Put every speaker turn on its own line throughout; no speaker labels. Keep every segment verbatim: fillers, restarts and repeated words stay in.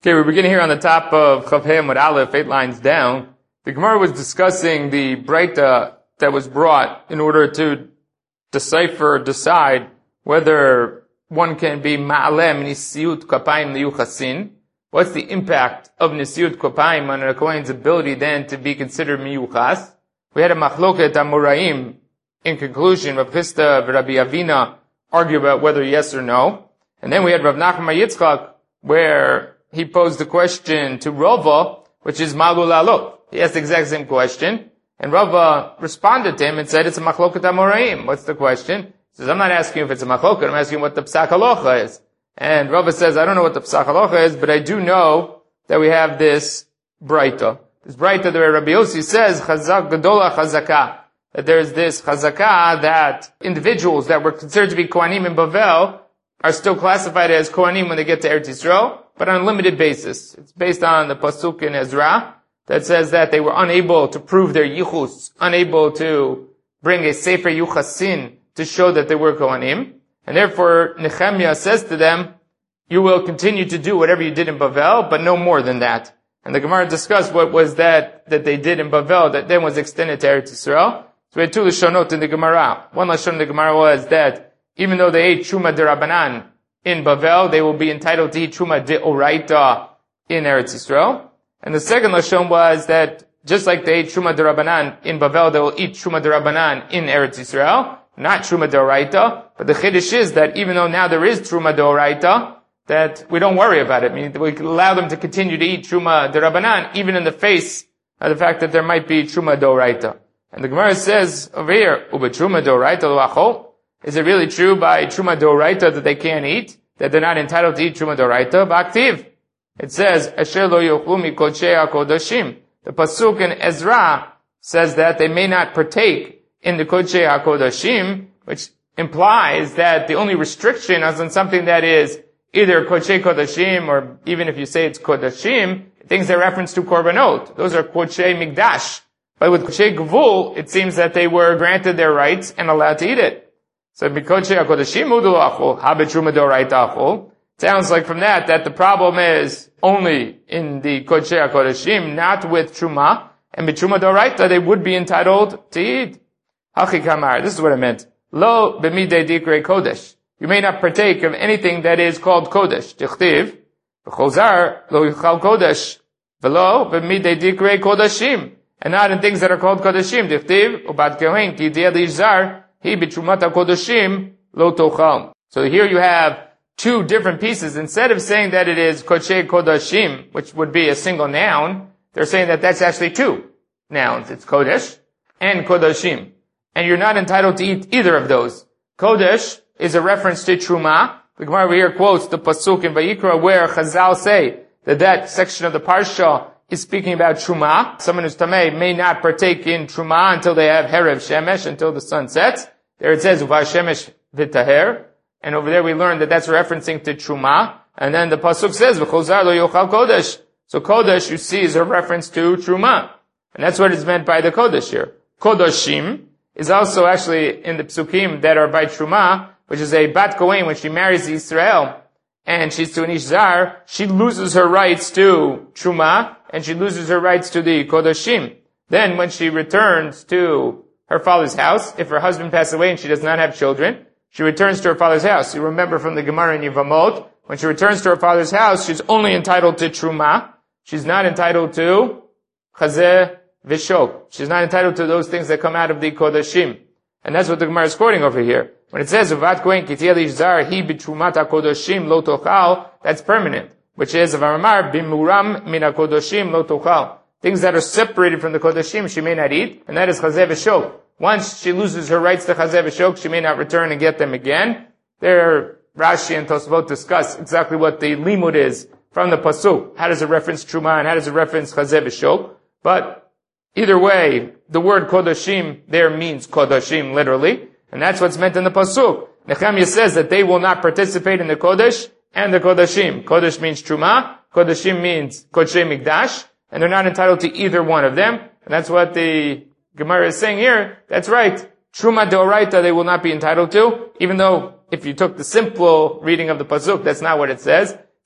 Okay, we begin here on the top of Chav Hei Amud Aleph, eight lines down. The Gemara was discussing the Breita that was brought in order to decipher, decide whether one can be Ma'alem Nisiyut Kapayim Liyuchasin. What's the impact of Nisiyut Kapayim on a Kohen's ability then to be considered Miyuchas? We had a Machloket Amoraim. In conclusion, Rav Chisda and Rabbi Avina argue about whether yes or no. And then we had Rav Nachman Yitzchak, where he posed the question to Rava, which is Malu Lalot. He asked the exact same question, and Rava responded to him and said, it's a Machloket Amoraim. What's the question? He says, I'm not asking you if it's a Machloket, I'm asking what the Psak Halacha is. And Rava says, I don't know what the Psak Halacha is, but I do know that we have this Breita. This Breita, the way Rabbi Yossi says, Chazak Gadola Chazaka. That there's this Chazaka that individuals that were considered to be Kohanim in Bavel are still classified as Kohanim when they get to Eretz Yisrael, but on a limited basis. It's based on the Pasuk in Ezra that says that they were unable to prove their Yichus, unable to bring a Sefer Yuchasin to show that they were Kohanim. And therefore, Nehemiah says to them, you will continue to do whatever you did in Bavel, but no more than that. And the Gemara discussed what was that that they did in Bavel that then was extended to Eretz Yisrael. So we had two Lashonot in the Gemara. One Lashon in the Gemara was that even though they ate Truma D'Rabbanan in Bavel, they will be entitled to eat Truma D'Oraita in Eretz Yisrael. And the second Lashon was that just like they ate Truma D'Rabbanan in Bavel, they will eat Truma D'Rabbanan in Eretz Yisrael, not Truma D'Oraita. But the Chiddush is that even though now there is Truma D'Oraita, that we don't worry about it. I mean, we allow them to continue to eat Truma D'Rabbanan, even in the face of the fact that there might be Truma D'Oraita. And the Gemara says over here, Ube Truma D'Oraita L'achol. Is it really true by Truma D'Oraita that they can't eat? That they're not entitled to eat Truma D'Oraita? B'aktiv. It says, Asher lo yochlu mikodshei HaKodashim. The Pasuk in Ezra says that they may not partake in the Kodshei HaKodashim, which implies that the only restriction is on something that is either Kodshei Kodashim, or even if you say it's Kodashim, things that reference to Korbanot. Those are Kodshei Migdash. But with Kodshei Gvul, it seems that they were granted their rights and allowed to eat it. So, Mikodshei HaKodashim udu achol, habe Truma D'Oraita achol. Sounds like from that, that the problem is only in the Kodshei HaKodashim, not with Truma. And with Truma D'Oraita, they would be entitled to eat. Hachi kamar, this is what I meant. Lo b'midei dikrei kodesh. You may not partake of anything that is called kodesh. Tichtiv, v'chozar lo yichal kodesh. V'lo b'midei dikrei kodashim. And not in things that are called kodashim. Tichtiv, ubat kohen ki di'el zar. He b'trumat HaKodashim lo tochal. So here you have two different pieces. Instead of saying that it is Kodshei Kodashim, which would be a single noun, they're saying that that's actually two nouns. It's Kodesh and Kodashim. And you're not entitled to eat either of those. Kodesh is a reference to Truma. The Gemara over here quotes the Pasuk in Vayikra where Chazal say that that section of the Parsha is speaking about Truma. Someone who's Tameh may not partake in Truma until they have Herev Shemesh, until the sun sets. There it says, Uva Shemesh V'taher. And over there we learned that that's referencing to Truma. And then the Pasuk says, V'chozar lo yochal Kodesh. So Kodesh, you see, is a reference to Truma. And that's what is meant by the Kodesh here. Kodashim is also actually in the Psukim that are by Truma, which is a Bat Kohen when she marries Israel, and she's to an Ish Zar, she loses her rights to Truma, and she loses her rights to the Kodashim. Then when she returns to her father's house, if her husband passes away and she does not have children, she returns to her father's house. You remember from the Gemara in Yevamot, when she returns to her father's house, she's only entitled to Truma. She's not entitled to Chazeh V'shok. She's not entitled to those things that come out of the Kodashim. And that's what the Gemara is quoting over here. When it says, Uvat Kohen Kitiel Ish Zar Hi B'Trumat HaKodashim Lo Tochal, that's permanent. Which is, Avamar Bimuram Min HaKodashim Lo Tochal. Things that are separated from the Kodashim she may not eat, and that is Chazeh V'shok. Once she loses her rights to Chazeh V'shok, she may not return and get them again. There, Rashi and Tosfot discuss exactly what the limud is from the Pasuk. How does it reference Truma and how does it reference Chazeh V'shok? But either way, the word Kodashim there means Kodashim, literally. And that's what's meant in the Pasuk. Nehemiah says that they will not participate in the Kodesh and the Kodashim. Kodesh means Truma. Kodashim means Kodshei Migdash. And they're not entitled to either one of them. And that's what the Gemara is saying here. That's right. Truma D'Oraita they will not be entitled to. Even though if you took the simple reading of the Pasuk, that's not what it says. It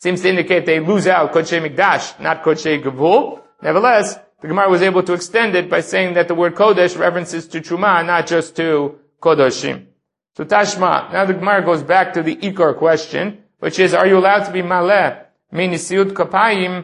seems to indicate they lose out Kodshei Mikdash, not Kodshei Gevul. Nevertheless, the Gemara was able to extend it by saying that the word Kodesh references to Truma, not just to Kodoshim. So Tashma, now the Gemara goes back to the Ikar question, which is, are you allowed to be Maleh, Minisiut Kapayim,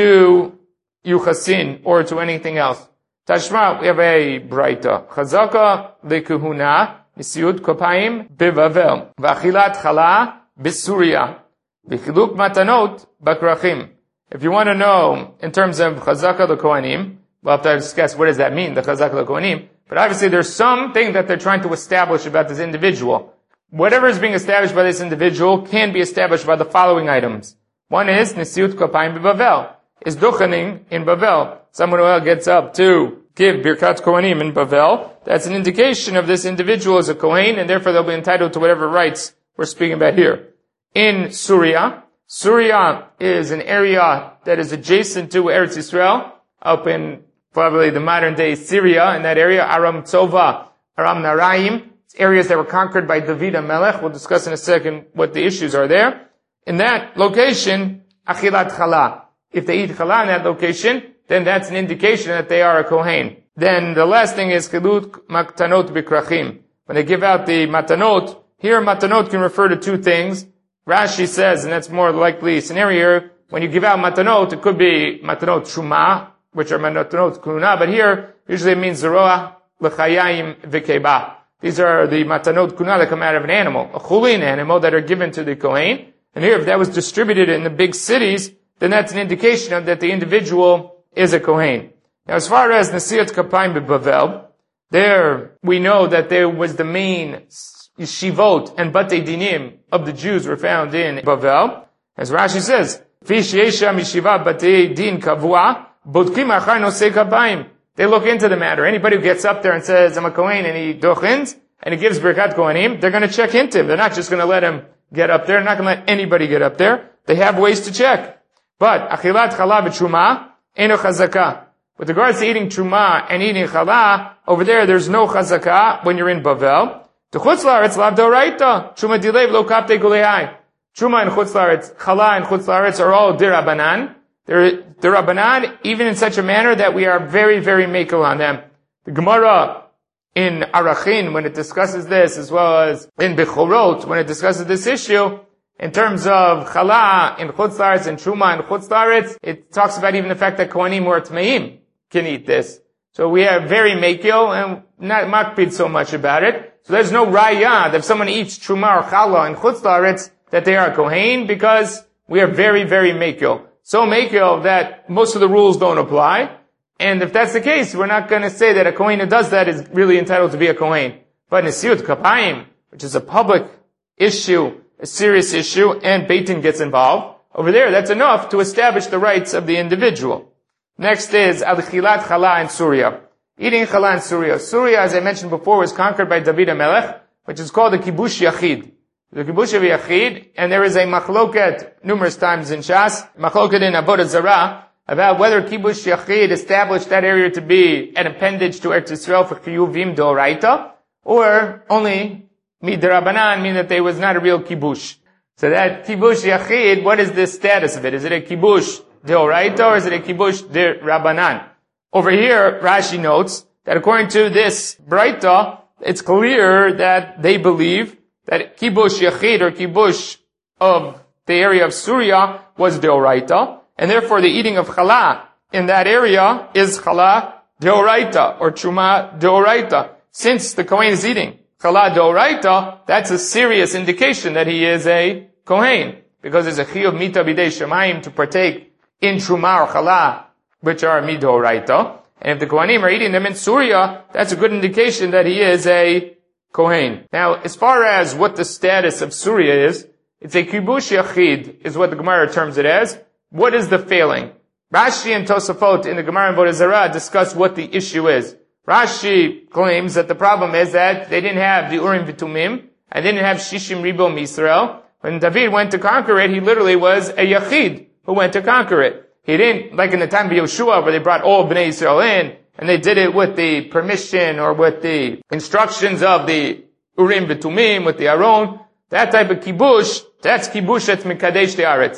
to Yuchasin, or to anything else? Tashma, we have a Braita. Chazaka Lekuhuna, Nisiut Kapayim, Bivavel, Vachilat Chala, Bisuria, Vichiluk Matanot, Bakrachim. If you want to know, in terms of Chazaka the Kohanim, we'll have to discuss what does that mean, the Chazaka the Kohanim. But obviously there's something that they're trying to establish about this individual. Whatever is being established by this individual can be established by the following items. One is Nisiut Kopayim Bavel. Is Duchaning in Bavel. Someone who gets up to give Birkat Kohanim in Bavel. That's an indication of this individual as a Kohen, and therefore they'll be entitled to whatever rights we're speaking about here. In Surya, Surya is an area that is adjacent to Eretz Yisrael, up in probably the modern day Syria, in that area, Aram Tzova, Aram Naraim, it's areas that were conquered by David HaMelech. We'll discuss in a second what the issues are there. In that location, Achilat Chala. If they eat Chala in that location, then that's an indication that they are a Kohen. Then the last thing is Chilut Matanot Bikrachim. When they give out the Matanot, here Matanot can refer to two things. Rashi says, and that's more likely scenario, when you give out Matanot, it could be Matanot Shuma, which are Matanot Kuna, but here, usually it means Zeroah, L'chayayim, V'keba. These are the Matanot Kuna that come out of an animal, a Chulin animal that are given to the Kohen. And here, if that was distributed in the big cities, then that's an indication of that the individual is a Kohen. Now, as far as Nesiat Kapayim B'Bavel, there we know that there was the main Yeshivot and Batei Dinim of the Jews were found in Bavel. As Rashi says, Fish Yesha Mishiva Batei Din Kavua, Bodkim Achar Nosei Kapayim. They look into the matter. Anybody who gets up there and says, I'm a Kohen, and he dochins, and he gives Birkat Kohanim, they're going to check into him. They're not just going to let him get up there. They're not going to let anybody get up there. They have ways to check. But, Achilat Chala B'Truma, Eno Chazaka. With regards to eating Truma and eating Chala, over there, there's no Chazaka when you're in Bavel. To Chutz La'aretz Lav D'Oraita. Truma Dilev Lo Kaptei Gulehai. Truma and Chutz La'aretz, Chala and Chutz La'aretz are all Dirabanan. They're Dirabanan, even in such a manner that we are very, very makel on them. The Gemara in Arachin, when it discusses this, as well as in Bechorot, when it discusses this issue, in terms of Chala in Chutz La'aretz and Truma in Chutz La'aretz, it talks about even the fact that Kohanim or Tmeim can eat this. So we are very makel and not makpid so much about it. So there's no raya that if someone eats Truma or Chala in Chutz La'aretz that they are a Kohen, because we are very, very makel. So makel that most of the rules don't apply. And if that's the case, we're not going to say that a Kohen who does that is really entitled to be a Kohen. But Nesiut Kapayim, which is a public issue, a serious issue, and Beit Din gets involved, over there, that's enough to establish the rights of the individual. Next is Al-Chilat Chala in Surya. Eating Chala in Surya. Surya, as I mentioned before, was conquered by David HaMelech, which is called the Kibush Yachid. The Kibush of Yachid, and there is a machloket numerous times in Shas, machloket in Avodah Zarah, about whether Kibush Yachid established that area to be an appendage to Eretz Yisrael for Chiyuvim D'Oraita, or only Midrabanan, meaning that there was not a real Kibush. So that Kibush Yachid, what is the status of it? Is it a Kibush D'Oraita, or is it a Kibush D'Rabanan? Over here, Rashi notes that according to this Braita, it's clear that they believe that Kibush Yachid or Kibush of the area of Surya was D'Oraita, and therefore the eating of Chala in that area is Chala D'Oraita or Truma D'Oraita. Since the Kohen is eating Chala D'Oraita, that's a serious indication that he is a Kohen, because there's a Chiyuv Mita B'dei Shemayim to partake in Truma or Chala, which are Midoraita. And if the Kohanim are eating them in Surya, that's a good indication that he is a Kohen. Now, as far as what the status of Surya is, it's a Kibush Yachid, is what the Gemara terms it as. What is the failing? Rashi and Tosafot in the Gemara and Avodah Zarah discuss what the issue is. Rashi claims that the problem is that they didn't have the Urim V'Tumim, and they didn't have Shishim Ribo Misrael. When David went to conquer it, he literally was a Yachid who went to conquer it. He didn't, like in the time of Yoshua, where they brought all Bnei Yisrael in, and they did it with the permission or with the instructions of the Urim V'Tumim, with the Aron. That type of kibush, that's kibush that's mekadesh the aretz.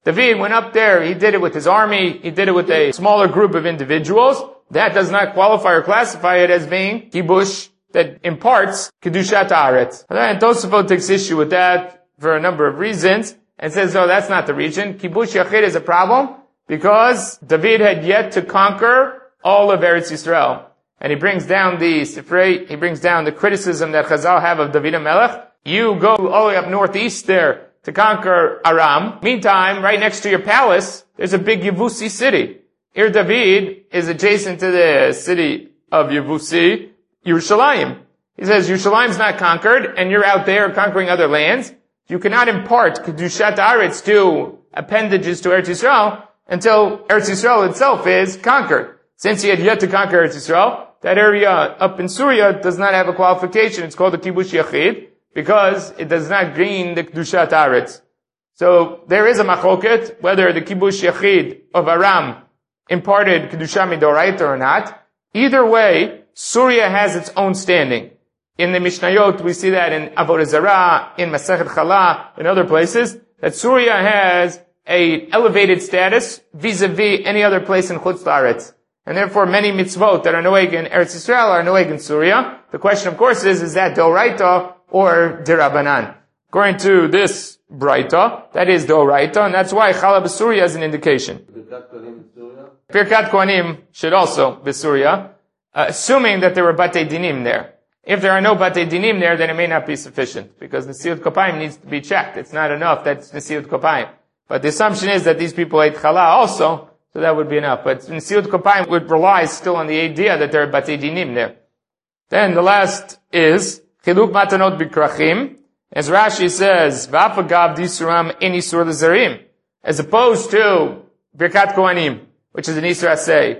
David went up there, he did it with his army, he did it with a smaller group of individuals. That does not qualify or classify it as being kibush that imparts kedushat haaretz. And Tosafot takes issue with that for a number of reasons and says, no, that's not the reason. Kibush yachid is a problem because David had yet to conquer all of Eretz Yisrael. And he brings down the Sifrei, he brings down the criticism that Chazal have of David HaMelech. You go all the way up northeast there to conquer Aram. Meantime, right next to your palace, there's a big Yevusi city. Ir David is adjacent to the city of Yevusi, Yerushalayim. He says, Yerushalayim's not conquered, and you're out there conquering other lands. You cannot impart Kedushat Haaretz to appendages to Eretz Yisrael until Eretz Yisrael itself is conquered. Since he had yet to conquer Eretz Yisrael, that area up in Syria does not have a qualification. It's called the Kibush Yachid, because it does not gain the Kedushat Haaretz. So there is a machloket, whether the Kibush Yachid of Aram imparted Kedusha Midoraita or not. Either way, Syria has its own standing. In the Mishnayot, we see that in Avodah Zarah, in Masechet Chala, in other places, that Syria has a elevated status vis-a-vis any other place in Chutz La'aretz. And therefore, many mitzvot that are noeg in Eretz Yisrael are noeg in Syria. The question, of course, is, is that Doraita or Dirabanan? According to this Braita, that is Doraita, and that's why Chala b'Syria is an indication. Birkat Kohanim should also be Syria, uh, assuming that there were Batei Dinim there. If there are no Batei Dinim there, then it may not be sufficient, because Nesiyut Kopayim needs to be checked. It's not enough that it's Nesiyut Kopayim. But the assumption is that these people ate Chala also, so that would be enough. But Nesiyut Kopayim would rely still on the idea that there are Batei Dinim there. Then the last is Chiluk Matanot Bikrachim. As Rashi says, V'afagav Disuram in Isur L'Zarim. As opposed to Birkat Kohanim, which is an Isur Aseh,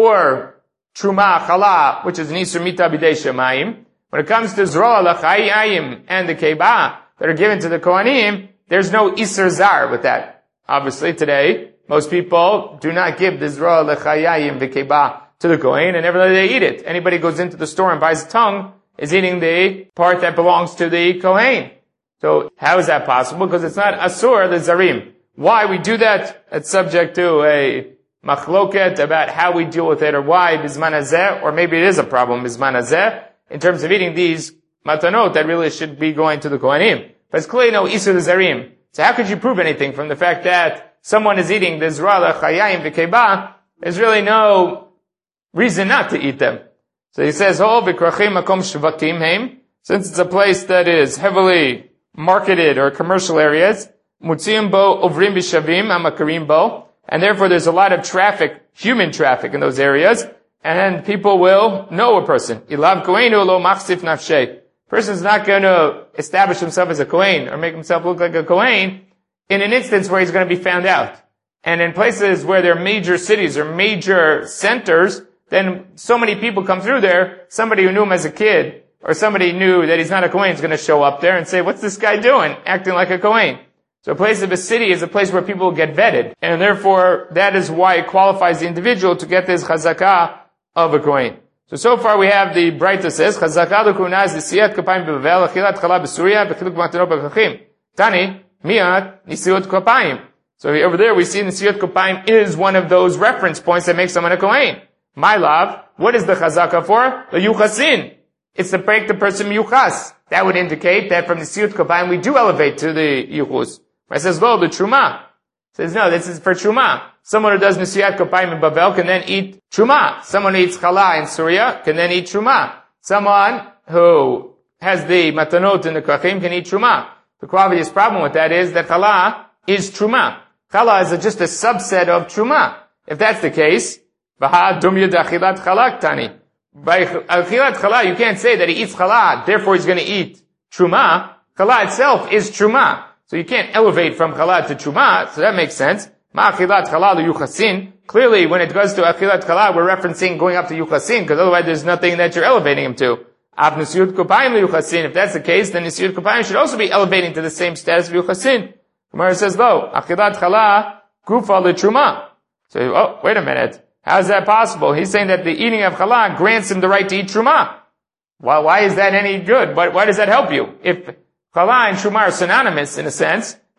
or Truma Chala, which is an Isur Mita B'dei Shemayim. When it comes to Zroa L'Chayayim and the Keiba that are given to the Kohanim, there's no Isur Zar with that. Obviously today, most people do not give the Zroa L'Chayayim V'Keiba to the Kohen, and nevertheless they eat it. Anybody goes into the store and buys a tongue is eating the part that belongs to the Kohen. So how is that possible? Because it's not Asur L'Zarim. Why we do that? It's subject to a machloket about how we deal with it, or why Bizman Hazeh, or maybe it is a problem Bizman Hazeh, in terms of eating these matanot that really should be going to the Kohanim. But it's clearly no Isur L'Zarim. So how could you prove anything from the fact that someone is eating the Zra L'Chayayim V'Keiba? There's really no reason not to eat them. So he says, Oh, B'Krachim Makom Shvakim Heim. Since it's a place that is heavily marketed or commercial areas, Mutzim Bo Ovrim B'Shavim Amakarim Bo. And therefore there's a lot of traffic, human traffic in those areas, and people will know a person. Ilav Kohen Lo Machsif Nafshe. Person's not going to establish himself as a Kohen or make himself look like a Kohen in an instance where he's going to be found out. And in places where there are major cities or major centers, then so many people come through there, somebody who knew him as a kid, or somebody knew that he's not a Kohen is going to show up there and say, what's this guy doing, acting like a Kohen? So a place of a city is a place where people get vetted. And therefore, that is why it qualifies the individual to get this chazakah of a Kohen. So, so far we have the Braita says, chazakah l'kunah is nisiyat kopayim bevel, achilat chala b'Syria, v'chiluk matanot b'chachim. Tani, miyat nisiyot kopayim. So over there we see nisiyot kopayim is one of those reference points that makes someone a Kohen. My love, what is the chazakah for? The yuchasin. It's to break the person yuchas. That would indicate that from the nisiyot kopayim we do elevate to the yuchus. It says, lo, the truma. It says, no, this is for truma. Someone who does nisiyat kopayim in Bavel can then eat truma. Someone who eats chala in Syria can then eat truma. Someone who has the matanot in the krachim can eat truma. The obvious problem with that is that chala is truma. Chala is a, just a subset of truma. If that's the case, v'ha dumya d'achilat chala ktani. By achilat chala, you can't say that he eats chala, therefore he's going to eat truma. Chala itself is truma. So you can't elevate from chala to truma, so that makes sense. Ma'achilat chala yuchasin. Clearly, when it goes to achilat chala, we're referencing going up to yuchasin, because otherwise there's nothing that you're elevating him to. Ab nisiyut kopayim yuchasin. If that's the case, then nisiyut kopayim should also be elevating to the same status of yuchasin. Gemara says, lo, achilat chala gufa l'truma. So, oh, wait a minute. How is that possible? He's saying that the eating of chala grants him the right to eat truma. Why, why is that any good? Why, why does that help you? If chala and truma are synonymous in a sense,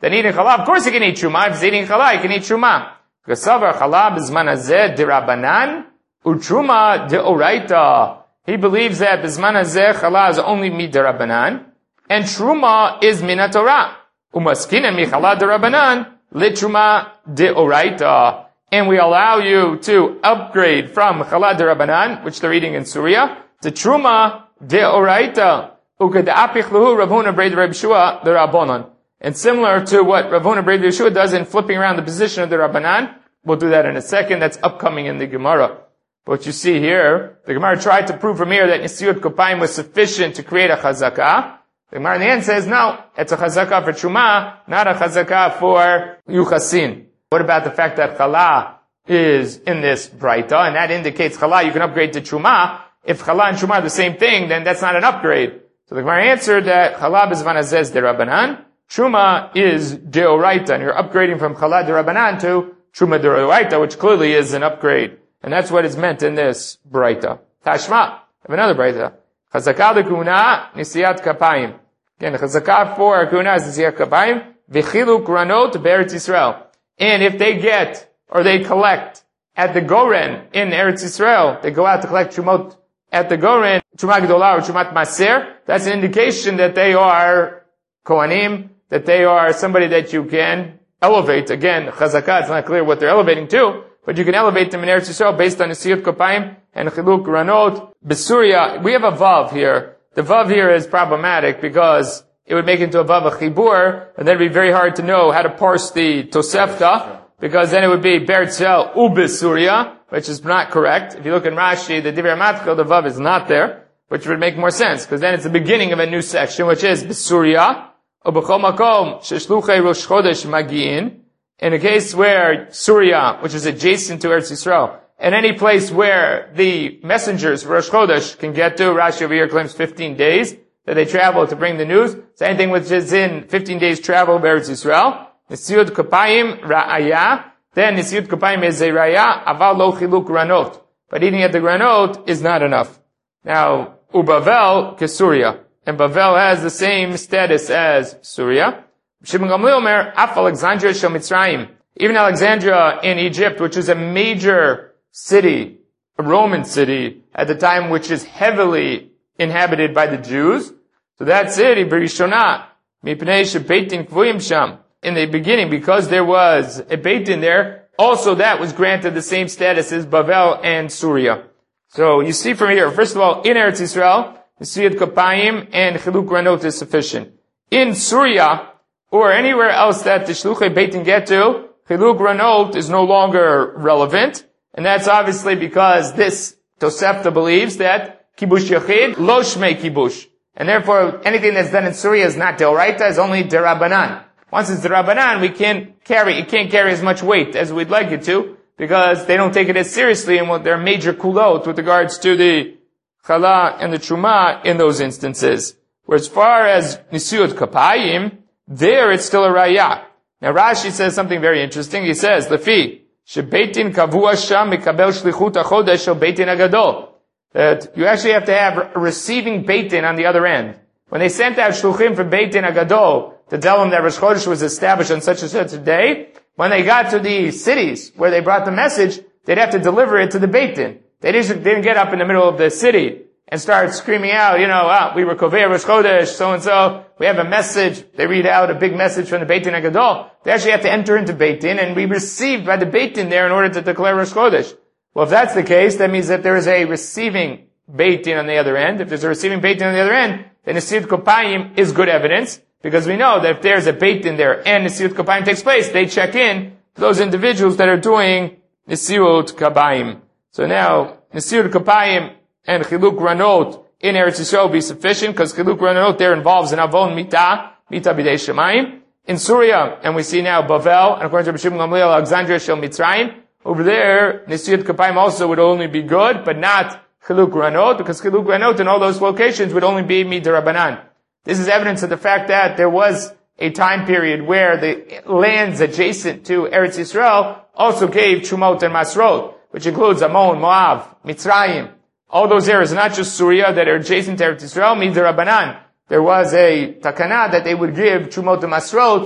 then eating challah, of course he can eat truma. If he's eating challah, he can eat truma. Kasavar challah b'zman hazeh dirabanan, u'truma deoraita. He believes that b'zman hazeh challah is only midirabanan, and truma is min haTorah. Umaskina mi challah dirabanan, litruma deoraita. And we allow you to upgrade from challah dirabanan, which they're eating in Syria, to truma deoraita. Ukada'apich lahu Rav Huna b'rei Reb Yeshua l'Rabbanan. And similar to what Rav Huna b'rei Yeshua does in flipping around the position of the Rabbanan, we'll do that in a second. That's upcoming in the Gemara. But what you see here, the Gemara tried to prove from here that Nisiyut Kopayim was sufficient to create a chazakah. The Gemara in the end says, no, it's a chazakah for Truma, not a chazakah for Yuchasin. What about the fact that Challah is in this Braita, and that indicates Challah you can upgrade to Truma. If Challah and Truma are the same thing, then that's not an upgrade. So the Gemara answered that Challah b'zman hazeh is derabanan, Truma is deoraita, and you're upgrading from Challah derabanan to Truma deoraita, which clearly is an upgrade. And that's what is meant in this Braita. Tashma, I have another Braita. Chazakah l'kuna, nisiyat kapayim. Again, the chazakah for kuna is nisiyat kapayim, v'chiluk ranot be'eretz Yisrael. And if they get, or they collect at the Goren in Eretz Yisrael, they go out to collect Trumot at the Goren, Truma Gedolah or Trumat Maser, that's an indication that they are Kohanim, that they are somebody that you can elevate. Again, Chazakah, it's not clear what they're elevating to, but you can elevate them in Eretz Yisrael based on Nisiyut Kopayim and Chiluk Ranot. B'Surya, we have a Vav here. The Vav here is problematic because it would make into a Vav a Chibur, and then it would be very hard to know how to parse the Tosefta, because then it would be Beretzel U'B'Surya, which is not correct. If you look in Rashi, the Divrei Matchil, the Vav is not there, which would make more sense, because then it's the beginning of a new section, which is B'Surya, U'B'chol Makom, Sheshluchei Rosh Chodesh Magi'in, in a case where Surya, which is adjacent to Eretz Yisrael, and any place where the messengers, Rosh Chodesh, can get to, Rashi over here claims fifteen days, that they travel to bring the news. So anything which is in fifteen days travel of Eretz Yisrael, Nisiyut Kopayim Ra'aya, then Nisiyut Kopayim is a Ra'aya, Aval Lo Chiluk Ranot. But eating at the Granot is not enough. Now, Ubavel Kesuria. And Bavel has the same status as Surya. Shimon Gamliel Omer, Af Alexandria Shel Mitzrayim. Even Alexandria in Egypt, which is a major city, a Roman city, at the time which is heavily inhabited by the Jews. So that city, Berishonah, Mipnei Shebeitin Kvuyim Sham. In the beginning, because there was a Beitin there, also that was granted the same status as Bavel and Surya. So you see from here, first of all, in Eretz Yisrael, Nisiyat Kopayim and Chiluk Ranot is sufficient. In Surya, or anywhere else that the Shluchei Beitin get to, Chiluk Ranot is no longer relevant. And that's obviously because this Tosefta believes that Kibush Yachid, Lo Shmei Kibush. And therefore, anything that's done in Surya is not Deoraita, is only Derabanan. Once it's Derabanan, we can't carry, it can't carry as much weight as we'd like it to, because they don't take it as seriously in what their major kulot with regards to the Challah and the Truma in those instances. Whereas as far as Nisiyut Kopayim, there it's still a Raya. Now Rashi says something very interesting. He says, Lefi, Shebeitin Kavua Sham Mikabel Shlichut HaChodesh Shel Beitin Agadol. That you actually have to have a receiving Beitin on the other end. When they sent out Shluchim for Beitin Agadol to tell them that Rosh Chodesh was established on such and such a day, when they got to the cities where they brought the message, they'd have to deliver it to the Beitin. They didn't, they didn't get up in the middle of the city and start screaming out, you know, ah, we were Kovei Rosh Chodesh, so-and-so, we have a message. They read out a big message from the Beitin Agadol. They actually have to enter into Beitin and be received by the Beitin there in order to declare Rosh Chodesh. Well, if that's the case, that means that there is a receiving Beitin on the other end. If there's a receiving Beitin on the other end, then Nisiyut Kopayim is good evidence, because we know that if there's a Beitin there and Nisiyut Kopayim takes place, they check in to those individuals that are doing Nisiyut Kopayim. So now, Nisiyut Kopayim and Chiluk Ranot in Eretz Yisrael will be sufficient, because Chiluk Ranot there involves an Avon Mita, Mita B'dei Shemayim. In Surya, and we see now Bavel, and according to Shimon Gamliel, Alexandria Shel Mitzrayim, over there, Nisiyut Kopayim also would only be good, but not Chiluk Ranot, because Chiluk Ranot in all those locations would only be Midarabanan. This is evidence of the fact that there was a time period where the lands adjacent to Eretz Yisrael also gave Trumot and Masrot, which includes Ammon, Moab, Mitzrayim, all those areas, not just Surya that are adjacent to Eretz Yisrael, Midarabanan. There was a takana that they would give Trumot and Masrot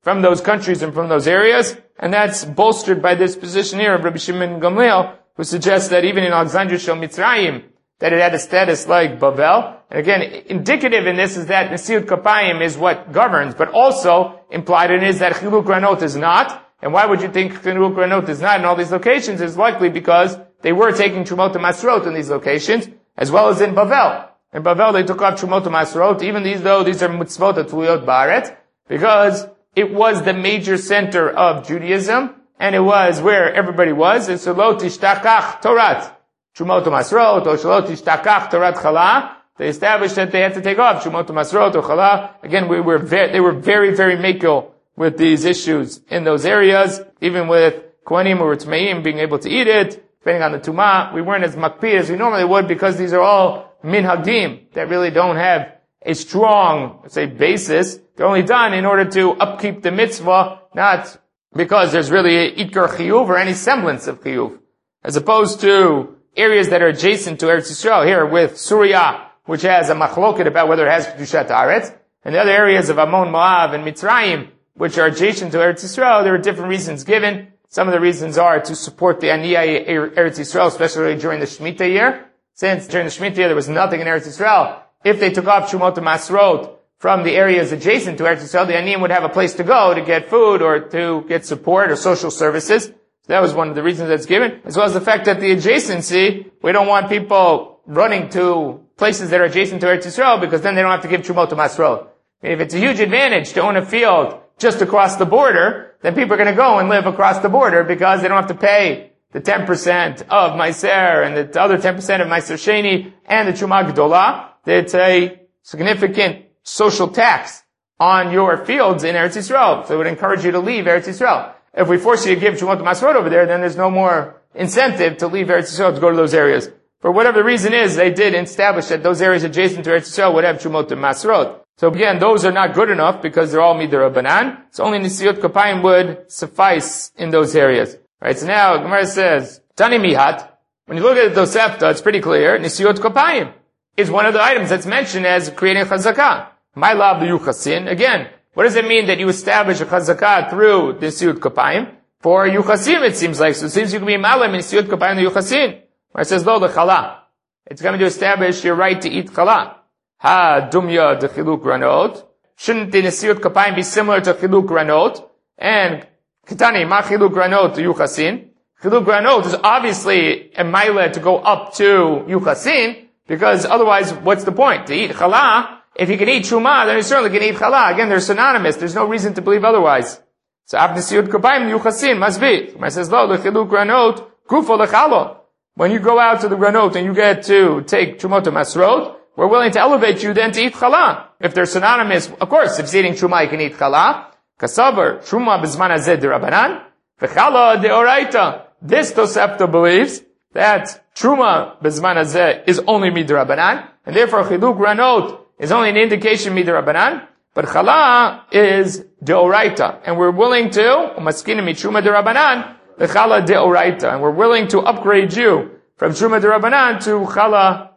from those countries and from those areas, and that's bolstered by this position here of Rabbi Shimon Gamliel, who suggests that even in Alexandria Shel Mitzrayim, that it had a status like Bavel. And again, indicative in this is that Nesiut Kapayim is what governs, but also implied in it is that Chiluk Ranot is not. And why would you think Chiluk Ranot is not in all these locations? It's likely because they were taking Trumot and Masrot in these locations, as well as in Bavel. In Bavel they took off Trumot and Masrot, even these though these are Mitzvot Atuliyot Ba'aretz, because it was the major center of Judaism, and it was where everybody was. And so Lo Tishtakach Torat Trumot Masrot, or Shelo Tishtakach Torat Chala. They established that they had to take off Trumot Masrot or Chala. Again, we were very, they were very, very makel with these issues in those areas. Even with Kohanim or Tmeim being able to eat it, depending on the Tumah, we weren't as makpid as we normally would because these are all minhagim that really don't have a strong, let's say, basis. They're only done in order to upkeep the mitzvah, not because there's really a itkar chiyuv or any semblance of chiyuv. As opposed to areas that are adjacent to Eretz Yisrael, here with Surya, which has a machloket about whether it has Kedushat Haaretz, and the other areas of Ammon, Moab, and Mitzrayim, which are adjacent to Eretz Yisrael, there are different reasons given. Some of the reasons are to support the Aniyah Eretz Yisrael, especially during the Shemitah year. Since during the Shemitah year there was nothing in Eretz Yisrael, if they took off Trumot and Masrot from the areas adjacent to Eretz Yisrael, the Aniyim would have a place to go to get food or to get support or social services. So that was one of the reasons that's given, as well as the fact that the adjacency, we don't want people running to places that are adjacent to Eretz Yisrael because then they don't have to give Trumot and Masrot. If it's a huge advantage to own a field just across the border, then people are going to go and live across the border because they don't have to pay the ten percent of Meiser and the other ten percent of Meiser Sheni and the Trumah Gdolah. It's a significant social tax on your fields in Eretz Yisrael. So it would encourage you to leave Eretz Yisrael. If we force you to give Trumot Masrot over there, then there's no more incentive to leave Eretz Yisrael to go to those areas. For whatever the reason is, they did establish that those areas adjacent to Eretz Yisrael would have Trumot and Masrot. So again, those are not good enough because they're all Midirabanan. So only Nesiut Kapayim would suffice in those areas. Right, so now Gemara says, Tani Mihat, when you look at the Tosefta, it's pretty clear, Nesiut Kapayim is one of the items that's mentioned as creating a chazakah. My love the Yuchasin. Again, what does it mean that you establish a chazakah through the Nesiut Kapayim? For Yuchasim, it seems like. So it seems you can be malam in Nesiut Kapayim the Yuchasin. Where it says, lo, the chala. It's coming to establish your right to eat chala. Ha, dumya de chiluk ranot. Shouldn't the Nesiut Kapayim be similar to chiluk ranot? And Ketani, ma chiluk ranot to Yuchasin. Chiluk ranot is obviously a maila to go up to Yuchasin, because otherwise, what's the point? To eat chala, if you can eat truma, then you certainly can eat chala. Again, they're synonymous. There's no reason to believe otherwise. So, ab Nesiut Kapayim Yuchasin must be. It says, lo, the chiluk ranot, gufo lechalo. When you go out to the ranot and you get to take trumot masrot, we're willing to elevate you then to eat chala. If they're synonymous, of course, if it's eating truma, you can eat chala. Kasavar, truma b'zman hazeh d'Rabbanan, v'chala de'oraita. This Tosefta believes that truma b'zman hazeh is only midrabanan, and therefore chiluk ranot is only an indication midrabanan, but chala is de'oraita, and we're willing to umaskinim mitruma de'Rabbanan v'chala de'oraita, and we're willing to upgrade you from truma de'Rabbanan to chala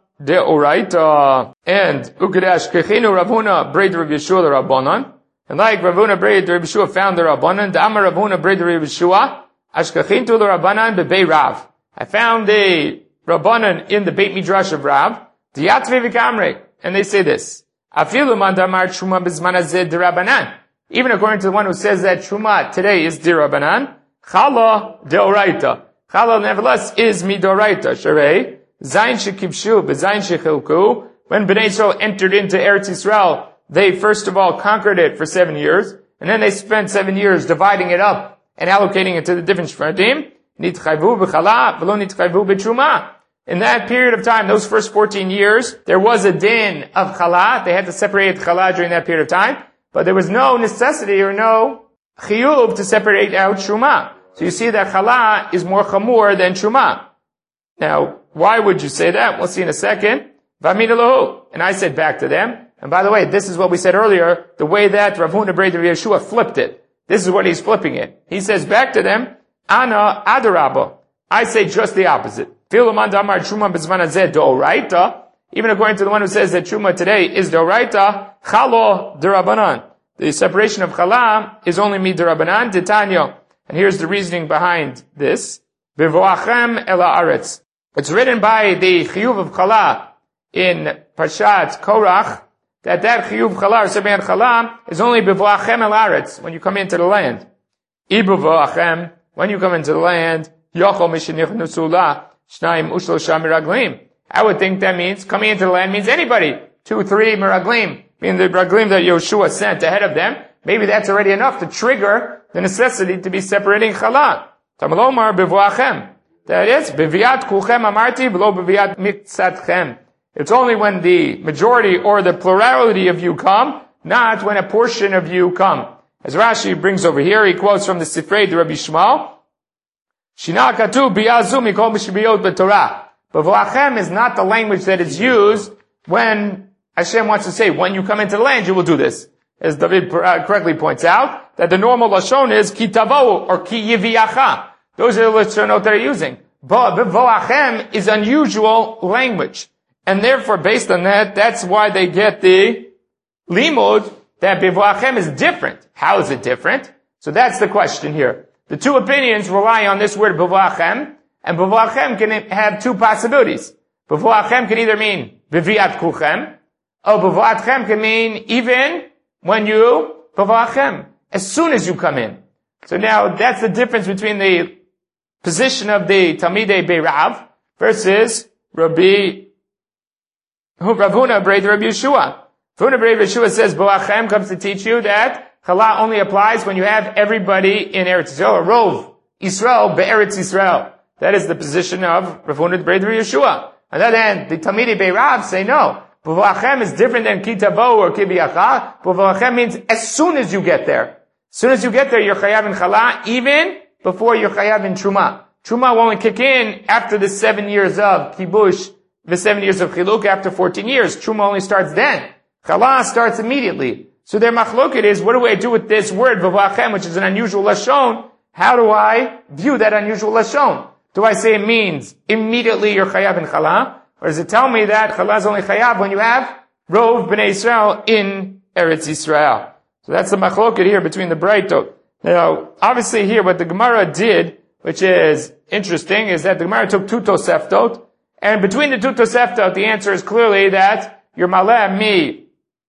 de'oraita. And ukedash kechinu Rav Huna breid Rav Yeshua the Rabbanan, and like Rav Huna breid Rav Yeshua found the Rabbanan, Da'amar Rav Huna breid Rav Yeshua ashkachintu the Rabbanan bebei Rav. I found a Rabbanan in the Beit Midrash of Rav, Diatve v'kamre, and they say this: Afilu man damar truma b'zman hazeh d'Rabbanan. Even according to the one who says that truma today is d'Rabbanan, chala de'oraita. Chala nevertheless is midoraita. Sharei zayin shekibshu b'zayin shechilku. When Bnei Yisrael entered into Eretz Yisrael, they first of all conquered it for seven years, and then they spent seven years dividing it up and allocating it to the different shvatim. Nitchayvu b'chala v'lo nitchayvu b'truma. In that period of time, those first fourteen years, there was a din of chala. They had to separate chala during that period of time, but there was no necessity or no chiyuv to separate out truma. So you see that chala is more chamur than truma. Now, why would you say that? We'll see in a second. V'amin elohu. And I said back to them. And by the way, this is what we said earlier, the way that Rav Huna breid Rav Yeshua flipped it. This is what he's flipping it. He says back to them, Ana adarabba. I say just the opposite. Even according to the one who says that truma today is d'oraita, chalo d'Rabbanan. the separation of chala is only midrabanan titanya. And here's the reasoning behind this. Bevoachem el haaretz. It's written by the chiyuv of chala in Parshat Korach that that chiyuv chala or sebein chala is only bevoachem el haaretz, when you come into the land. Ibevoachem, when you come into the land, yochol mishenich la shnaim ushlosha miraglim. I would think that means coming into the land means anybody. Two, three miraglim. Meaning the miraglim that Yoshua sent ahead of them. Maybe that's already enough to trigger the necessity to be separating chala. Tamalomar bevoachem. That is, beviat kulchem amarti v'lo beviat mitzatchem. It's only when the majority or the plurality of you come, not when a portion of you come. As Rashi brings over here, he quotes from the Sifrei de Rabbi Shmuel, Shina katuv biyazu mikol mishbiyot b'Torah. Bevoachem is not the language that is used when Hashem wants to say, when you come into the land, you will do this. As David correctly points out, that the normal lashon is ki tavo or ki yiviyacha. Those are the lashonot that are using. But bevoachem is unusual language. And therefore, based on that, that's why they get the limud that bevoachem is different. How is it different? So that's the question here. The two opinions rely on this word bevoachem, and bevoachem can have two possibilities. Bevoachem can either mean beviat kulchem, or bevoachem can mean even when you bevoachem, as soon as you come in. So now that's the difference between the position of the Talmidei Beirav versus Rabbi Rav Huna Brei Rabbi Yeshua. Rav Huna Brei Rabbi Yeshua says bevoachem comes to teach you that chala only applies when you have everybody in Eretz Yisrael, or Rov Yisrael be'Eretz Yisrael. That is the position of Rav Huna Brei Rabbi Yeshua. On the other hand, the Talmidei Beirav say no. Bevoachem is different than ki tavo or ki biyacha. Bevoachem means as soon as you get there. As soon as you get there, you're chayav in chala, even before you're chayav in truma. Truma will only kick in after the seven years of kibush, the seven years of chiluk, after fourteen years. Truma only starts then. Chala starts immediately. So their machloket is, what do I do with this word, bevoachem, which is an unusual lashon? How do I view that unusual lashon? Do I say it means immediately you're chayav in chala? Or does it tell me that chala is only chayav when you have rov b'nei Yisrael in Eretz Yisrael? So that's the machloket here between the Breitot. Now, obviously here what the Gemara did, which is interesting, is that the Gemara took two Toseftot, and between the two Toseftot, the answer is clearly that you're maleh mi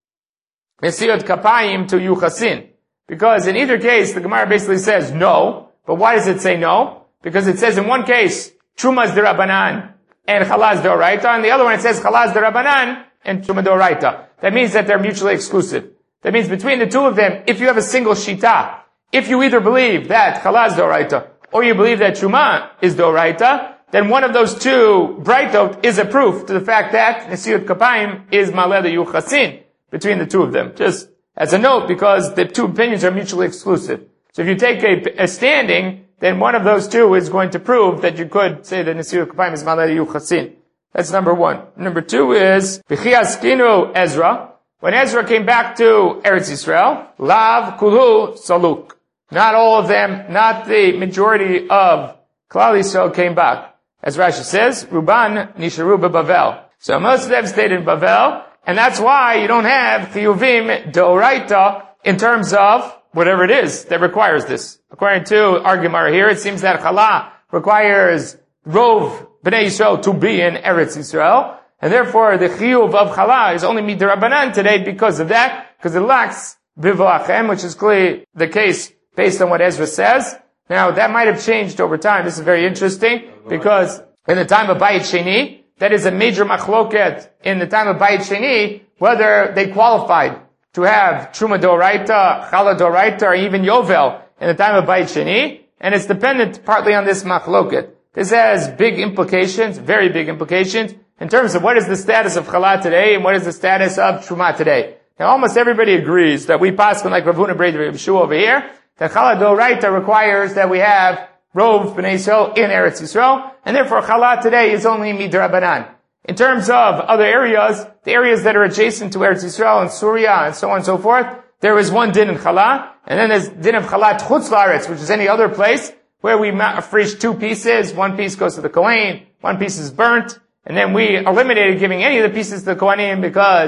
Mesiot Kapayim to Yuchasin. Because in either case, the Gemara basically says no. But why does it say no? Because it says in one case, Truma is derabanan and Chala is d'oraita, and the other one it says Chala is derabanan and Truma d'oraita. That means that they're mutually exclusive. That means between the two of them, if you have a single shita, if you either believe that Chala is d'oraita, or you believe that Truma is d'oraita, then one of those two Breitot is a proof to the fact that Nesiut Kapayim is Maleh the Yuchasin between the two of them. Just as a note, because the two opinions are mutually exclusive. So if you take a, a standing, then one of those two is going to prove that you could say that Nesiut Kapayim is Maleh the Yuchasin. That's number one. Number two is V'chiaskinu Ezra. When Ezra came back to Eretz Yisrael, Lav Kulu Saluk. Not all of them, not the majority of Klal Yisrael came back. As Rashi says, Ruban Nisharu Bavel. So most of them stayed in Bavel, and that's why you don't have Chiyuvim D'oraita in terms of whatever it is that requires this. According to our Gemara here, it seems that Chala requires Rov B'nai Yisrael to be in Eretz Yisrael, and therefore the Chiyuv of Chala is only Midrabanan today because of that, because it lacks Bivoachem, which is clearly the case based on what Ezra says. Now, that might have changed over time. This is very interesting, because in the time of Bayit Sheni, that is a major machloket in the time of Bayit Sheni, whether they qualified to have Truma D'oraita, Chala D'oraita, or even Yovel in the time of Bayit Sheni, and it's dependent partly on this machloket. This has big implications, very big implications, in terms of what is the status of Chala today and what is the status of Truma today. Now, almost everybody agrees that we pass like Rav Huna Brei Rabbi Yeshua over here, that Chala D'oraita requires that we have Rov B'nai Yisrael in Eretz Yisrael, and therefore Chala today is only Midrabanan. In terms of other areas, the areas that are adjacent to Eretz Yisrael and Syria and so on and so forth, there is one din in Chala, and then there's din of Chala Chutz La'aretz, which is any other place where we freeze two pieces. One piece goes to the Kohen, one piece is burnt, and then we eliminated giving any of the pieces to the Kohanim because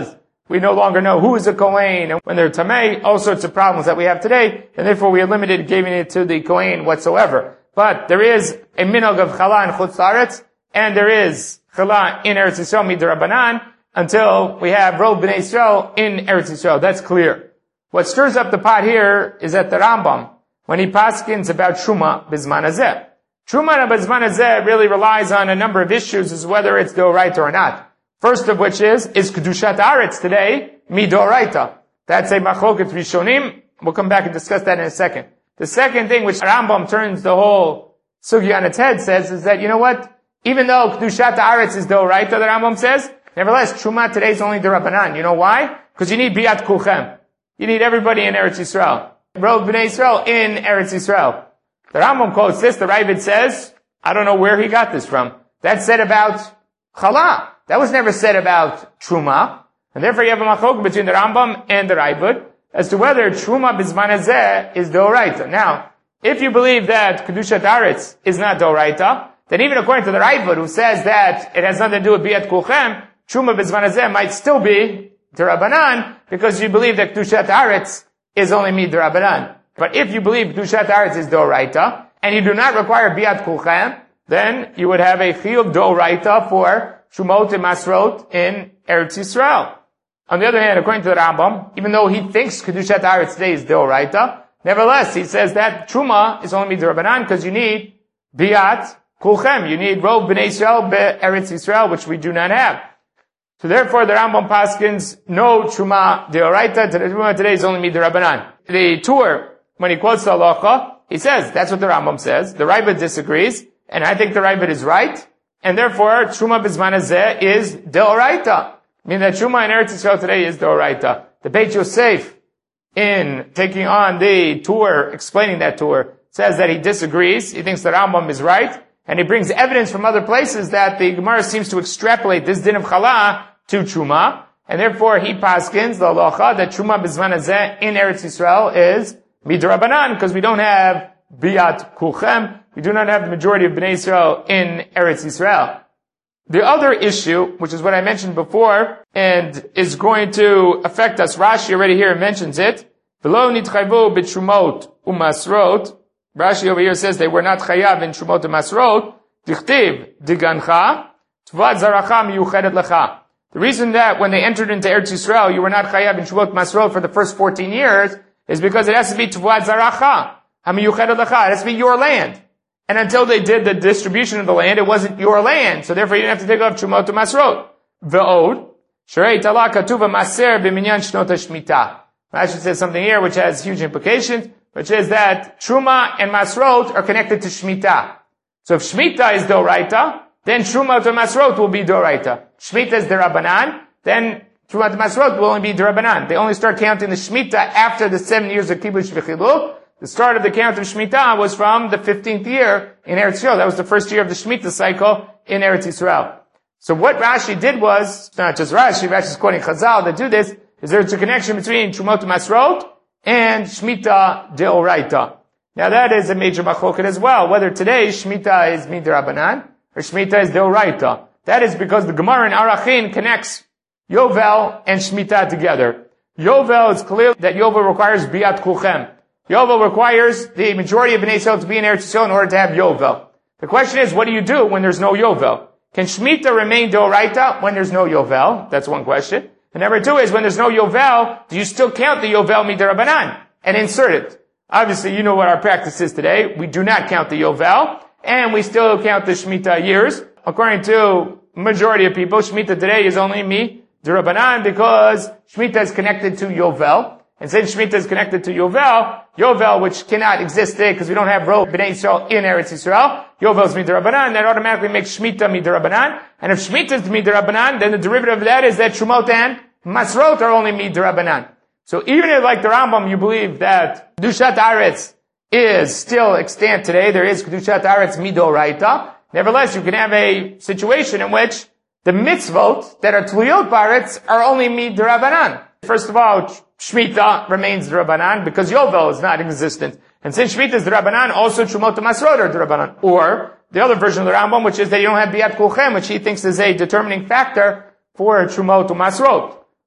we no longer know who is a Kohen, and when they're Tamei, all sorts of problems that we have today, and therefore we eliminated giving it to the Kohen whatsoever. But there is a minog of Chala in Chutz La'aretz, and there is Chala in Eretz Yisrael midrabanan, until we have Rov B'nai Yisrael in Eretz Yisrael. That's clear. What stirs up the pot here is that the Rambam, when he paskins about Truma B'zman Hazeh. Truma B'zman Hazeh really relies on a number of issues as whether it's Doraita or not. First of which is, is Kedushat Haaretz today Midoraita? That's a Machloket Rishonim. We'll come back and discuss that in a second. The second thing which Rambam turns the whole Sugi on its head says is that, you know what? Even though Kedushat Haaretz is Doraita, the Rambam says, nevertheless, Truma today is only Derabanan. You know why? Because you need Biat Kulchem. You need everybody in Eretz Yisrael. Rov B'nai Yisrael in Eretz Yisrael. The Rambam quotes this, the Ravid says, I don't know where he got this from. That's said about Chala. That was never said about Truma. And therefore you have a machloket between the Rambam and the Ravid as to whether Truma B'zman Hazeh is Doraita. Now, if you believe that Kedushat Haaretz is not Doraita, then even according to the Ravid, who says that it has nothing to do with Biat Kulchem, Truma B'zman Hazeh might still be Derabanan, because you believe that Kedushat Haaretz is only Midrabanan. But if you believe Kedushat Haaretz is Doraita, and you do not require Biat Kulchem, then you would have a Chiyuv Doraita for Trumot and Masrot in Eretz Yisrael. On the other hand, according to the Rambam, even though he thinks Kedushat Haaretz today is Doraita, nevertheless, he says that Truma is only Midrabanan because you need Biat Kulchem. You need Rov B'nai Yisrael Eretz Yisrael, which we do not have. So therefore, the Rambam paskins no Truma Deoraita. The Truma today is only Midrabanan. The Tur, when he quotes the halacha, he says that's what the Rambam says. The Ravid disagrees, and I think the Ravid is right. And therefore, Truma B'zman Hazeh is Deoraita. Meaning that Truma in Eretz Yisrael today is Deoraita. The Beit Yosef, in taking on the Tur, explaining that Tur, says that he disagrees. He thinks the Rambam is right. And he brings evidence from other places that the Gemara seems to extrapolate this din of Chala to Truma. And therefore, he paskins the halacha that Truma B'zman Hazeh in Eretz Yisrael is Midrabanan, because we don't have Biat Kulchem. We do not have the majority of Bnei Yisrael in Eretz Yisrael. The other issue, which is what I mentioned before, and is going to affect us, Rashi already here mentions it. V'lo nitchayvu b'trumot u'masrot. Rashi over here says they were not chayav in trumot and masrot. Dichtiv digancha tvad zaracha miyuchedet lecha. The reason that when they entered into Eretz Yisrael, you were not chayav in trumot masrot for the first fourteen years is because it has to be tvad zaracha hamiyuchedet lecha. It has to be your land. And until they did the distribution of the land, it wasn't your land. So therefore you didn't have to take off Trumot to Masrot. Ve'od, Sharei Tala Katuva Maser B'minyan Shnot HaShmita. Rashi says something here which has huge implications, which is that Truma and Masrot are connected to Shmita. So if Shmita is Doraita, then Truma to Masrot will be Doraita. Shmita is Derabanan, then Truma to Masrot will only be Derabanan. They only start counting the Shmita after the seven years of Kibush V'chilul. The start of the count of Shemitah was from the fifteenth year in Eretz Yisrael. That was the first year of the Shemitah cycle in Eretz Yisrael. So what Rashi did was, not just Rashi, Rashi is quoting Chazal that do this, is there's a connection between Trumot Masrot and Shemitah Deoraita. Now that is a major machloket as well, whether today Shemitah is Midrabanan or Shemitah is Deoraita. That is because the Gemara in Arachin connects Yovel and Shemitah together. Yovel is clear that Yovel requires Biat Kulchem. Yovel requires the majority of Bnei Yisrael to be in Eretz Yisrael in order to have Yovel. The question is, what do you do when there's no Yovel? Can Shemitah remain Doraita when there's no Yovel? That's one question. And number two is, when there's no Yovel, do you still count the Yovel Midarabanan and insert it? Obviously, you know what our practice is today. We do not count the Yovel, and we still count the Shemitah years. According to majority of people, Shemitah today is only Midarabanan because Shemitah is connected to Yovel. And since Shemitah is connected to Yovel, Yovel, which cannot exist today because we don't have Rov B'nai Yisrael in Eretz Yisrael, Yovel is Midrabanan, that automatically makes Shemitah Midrabanan. And if Shemitah is Midrabanan, then the derivative of that is that Trumot and Masrot are only Midrabanan. So even if, like the Rambam, you believe that Kedushat Haaretz is still extant today, there is Kedushat Haaretz Midoraita, nevertheless, you can have a situation in which the mitzvot that are Tluyot Haaretz are only Midrabanan. First of all, Shemitah remains D'Rabbanan because Yovel is not existent. And since Shemitah is D'Rabbanan, also Trumot Masrot are D'Rabbanan. Or, the other version of the Rambam, which is that you don't have Biat Kulchem, which he thinks is a determining factor for Trumot Masrot.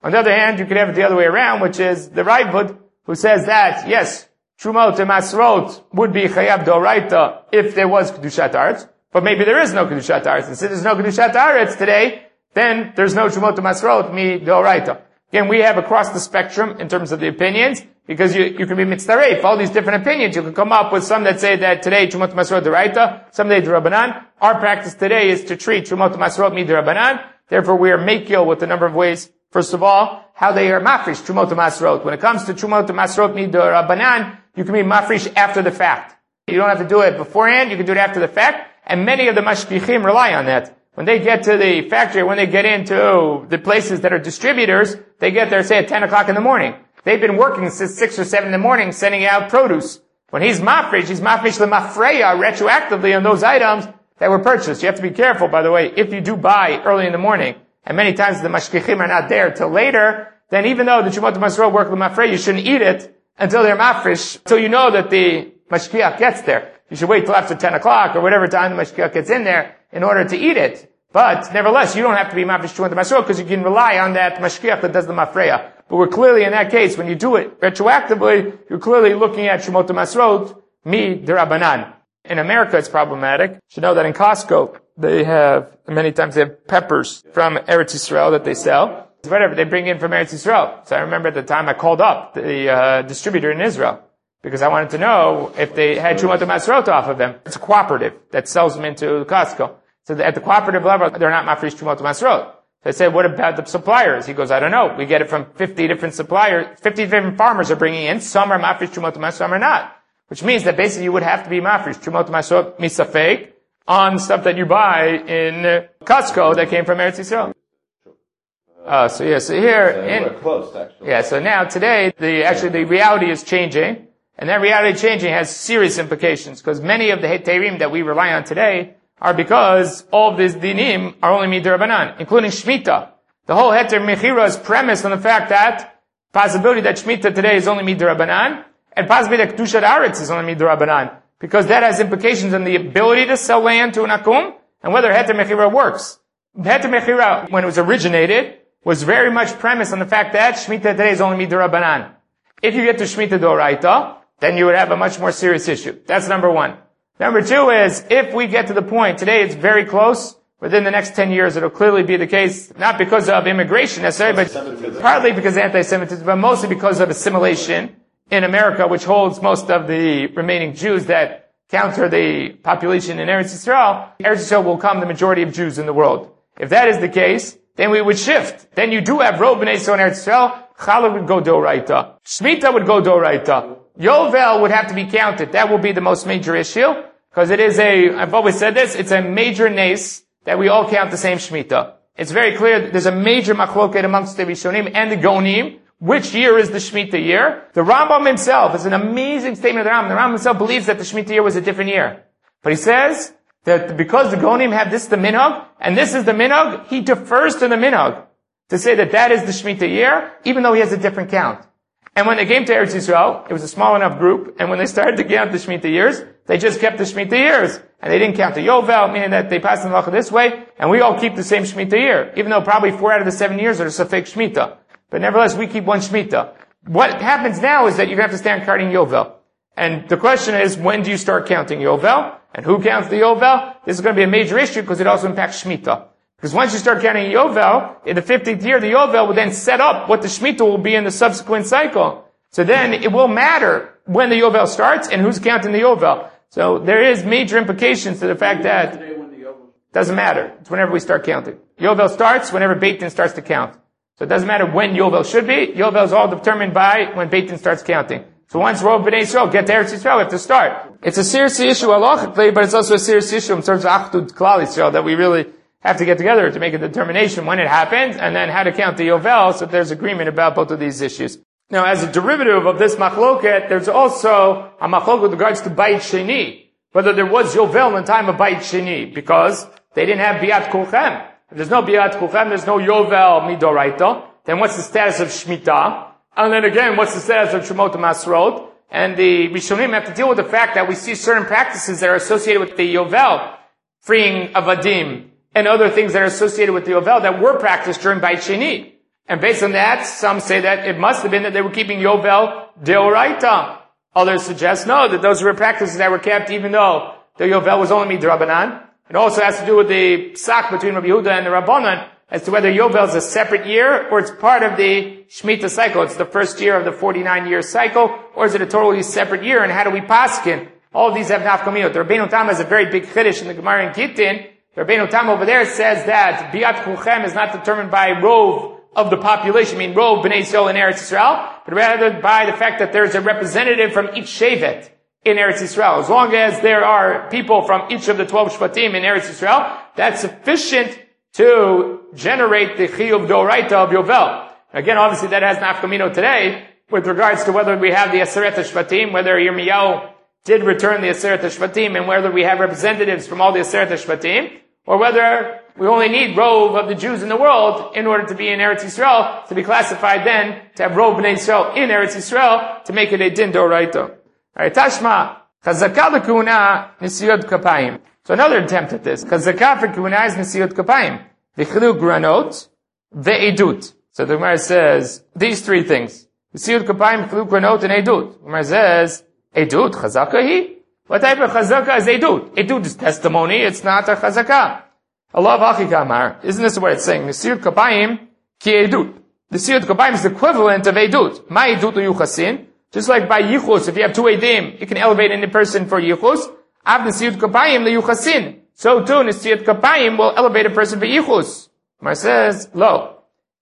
On the other hand, you could have it the other way around, which is the Raavad, who says that, yes, Trumot and Masrot would be Chayav Doraita if there was Kedushat Aretz, but maybe there is no Kedushat Aretz. And since there's no Kedushat Aretz today, then there's no Trumot and Masrot, mi Doraita. Again, we have across the spectrum in terms of the opinions, because you, you can be mitzaref, all these different opinions. You can come up with some that say that today Trumot Masrot Doraita, some day D'Rabbanan. Our practice today is to treat Trumot Masrot mi D'Rabbanan. Therefore, we are makil with a number of ways. First of all, how they are mafresh Trumot Masrot. When it comes to Trumot Masrot mi D'Rabbanan, you can be mafresh after the fact. You don't have to do it beforehand, you can do it after the fact, and many of the mashgichim rely on that. When they get to the factory, when they get into the places that are distributors, they get there, say, at ten o'clock in the morning. They've been working since six or seven in the morning, sending out produce. When he's mafresh, he's mafresh the mafreya retroactively on those items that were purchased. You have to be careful, by the way, if you do buy early in the morning, and many times the mashgichim are not there till later, then even though the Trumot Masrot work the mafreya, you shouldn't eat it until they're mafresh, until you know that the mashgiach gets there. You should wait till after ten o'clock or whatever time the mashgiach gets in there in order to eat it. But nevertheless, you don't have to be mafresh Trumot Masrot because you can rely on that mashgiach that does the mafreya. But we're clearly in that case, when you do it retroactively, you're clearly looking at Trumot Masrot mi D'Rabbanan. In America, it's problematic. You should know that in Costco, they have, many times they have peppers from Eretz Yisrael that they sell. Whatever, they bring in from Eretz Yisrael. So I remember at the time I called up the uh, distributor in Israel because I wanted to know if they had Trumot Masrot off of them. It's a cooperative that sells them into Costco. So at the cooperative level, they're not mafresh Trumot Masrot. So I said, what about the suppliers? He goes, I don't know. We get it from fifty different suppliers. fifty different farmers are bringing in. Some are mafresh Trumot Masrot, some are not. Which means that basically you would have to be mafresh Trumot Masrot misafek on stuff that you buy in Costco that came from Eretz Yisrael. Uh, so yeah, so here,
so
in,
we're close, actually.
Yeah, so now today, the, actually the reality is changing, and that reality changing has serious implications, because many of the heterim that we rely on today are because all of these dinim are only midrabanan, including Shemitah. The whole heter mechira is premised on the fact that possibility that Shemitah today is only midrabanan, and possibly that Kedushat Aretz is only midrabanan, because that has implications on the ability to sell land to an akum, and whether heter mechira works. Heter mechira, when it was originated, was very much premised on the fact that Shemitah today is only midrabanan. If you get to Shemitah Doraita, then you would have a much more serious issue. That's number one. Number two is, if we get to the point, today it's very close, within the next ten years it'll clearly be the case, not because of immigration necessarily, but partly because of anti-Semitism, but mostly because of assimilation in America, which holds most of the remaining Jews that counter the population in Eretz Yisrael. Eretz Yisrael will become the majority of Jews in the world. If that is the case, then we would shift. Then you do have Rov B'nai Yisrael in Eretz Yisrael, Challah would go Doraita. Shemitah would go Doraita. Yovel would have to be counted. That will be the most major issue, because it is a, I've always said this, it's a major nace that we all count the same Shemitah. It's very clear that there's a major machloket amongst the Rishonim and the Gonim. Which year is the Shemitah year? The Rambam himself, it's an amazing statement of the Rambam. The Rambam himself believes that the Shemitah year was a different year. But he says that because the Gonim have this the minhag, and this is the minhag, he defers to the minhag to say that that is the Shemitah year, even though he has a different count. And when they came to Eretz Yisrael, it was a small enough group, and when they started to count the Shemitah years, they just kept the Shemitah years. And they didn't count the Yovel, meaning that they passed the halacha this way, and we all keep the same Shemitah year, even though probably four out of the seven years are Safek Shemitah. But nevertheless, we keep one Shemitah. What happens now is that you're going to have to start counting Yovel. And the question is, when do you start counting Yovel? And who counts the Yovel? This is going to be a major issue because it also impacts Shemitah. Because once you start counting Yovel, in the fifteenth year, the Yovel will then set up what the Shemitah will be in the subsequent cycle. So then it will matter when the Yovel starts and who's counting the Yovel. So there is major implications to the fact that it doesn't matter. It's whenever we start counting. Yovel starts whenever Beit Din starts to count. So it doesn't matter when Yovel should be. Yovel is all determined by when Beit Din starts counting. So once Rov B'nai Yisrael get to Eretz Yisrael, we have to start. It's a serious issue halachically, but it's also a serious issue in terms of Achdut Klal Yisrael that we really have to get together to make a determination when it happens and then how to count the Yovel, so there's agreement about both of these issues. Now, as a derivative of this machloket, there's also a machloket with regards to Beit Sheni, whether there was Yovel in the time of Beit Sheni, because they didn't have Biat Kulchem. If there's no Biat Kulchem, there's no Yovel Midoraita, then what's the status of Shemitah? And then again, what's the status of Trumot Masrot? And the Rishonim have to deal with the fact that we see certain practices that are associated with the Yovel, freeing Avadim, and other things that are associated with the Yovel that were practiced during Beit Sheni. And based on that, some say that it must have been that they were keeping Yovel Deoraita. Others suggest no, that those were practices that were kept even though the Yovel was only Midrabanan. It also has to do with the psak between Rabbi Yehuda and the Rabbanan as to whether Yovel is a separate year or it's part of the Shemitah cycle. It's the first year of the forty-nine year cycle, or is it a totally separate year? And how do we paskin? All of these have nafkaminot. The Rabbeinu Tam has a very big chiddush in the Gemara in Gittin. The Rabbeinu Tam over there says that Biat Kulchem is not determined by rove of the population, I mean rove Bnei Yisrael in Eretz Yisrael, but rather by the fact that there's a representative from each shevet in Eretz Yisrael. As long as there are people from each of the twelve shvatim in Eretz Yisrael, that's sufficient to generate the chiyuv doraita of Yovel. Again, obviously that has nafkamino today with regards to whether we have the Aseret HaShvatim, whether Yirmiyahu did return the Aseret HaShvatim, and whether we have representatives from all the Aseret HaShvatim, or whether we only need rove of the Jews in the world in order to be in Eretz Yisrael, to be classified then, to have rove Bnei Yisrael in Eretz Yisrael, to make it a din doraita. Alright, Tashma, Chazakah l'kuna nisiyot kapayim. So another attempt at this. Chazakah for kuna is nisiyot kapayim. V'chilu granot, ve'edut. So the Gemara says, these three things. Nisiyot kapayim, v'chilu granot, and edut. The Gemara says, edut, chazakah hi? What type of chazakah is edut? Edut is testimony, it's not a chazakah. Allah v'achikamar. Isn't this what it's saying? Nisiyot kapayim, ki edut. Nisiyot kapayim is the equivalent of edut. Ma edut uyuchasin. Just like by yichus, if you have two edim, you can elevate any person for yichus. Av nisiyut kapayim leyuchasin. So too, nisiyut kapayim will elevate a person for yichus. Mar says, lo.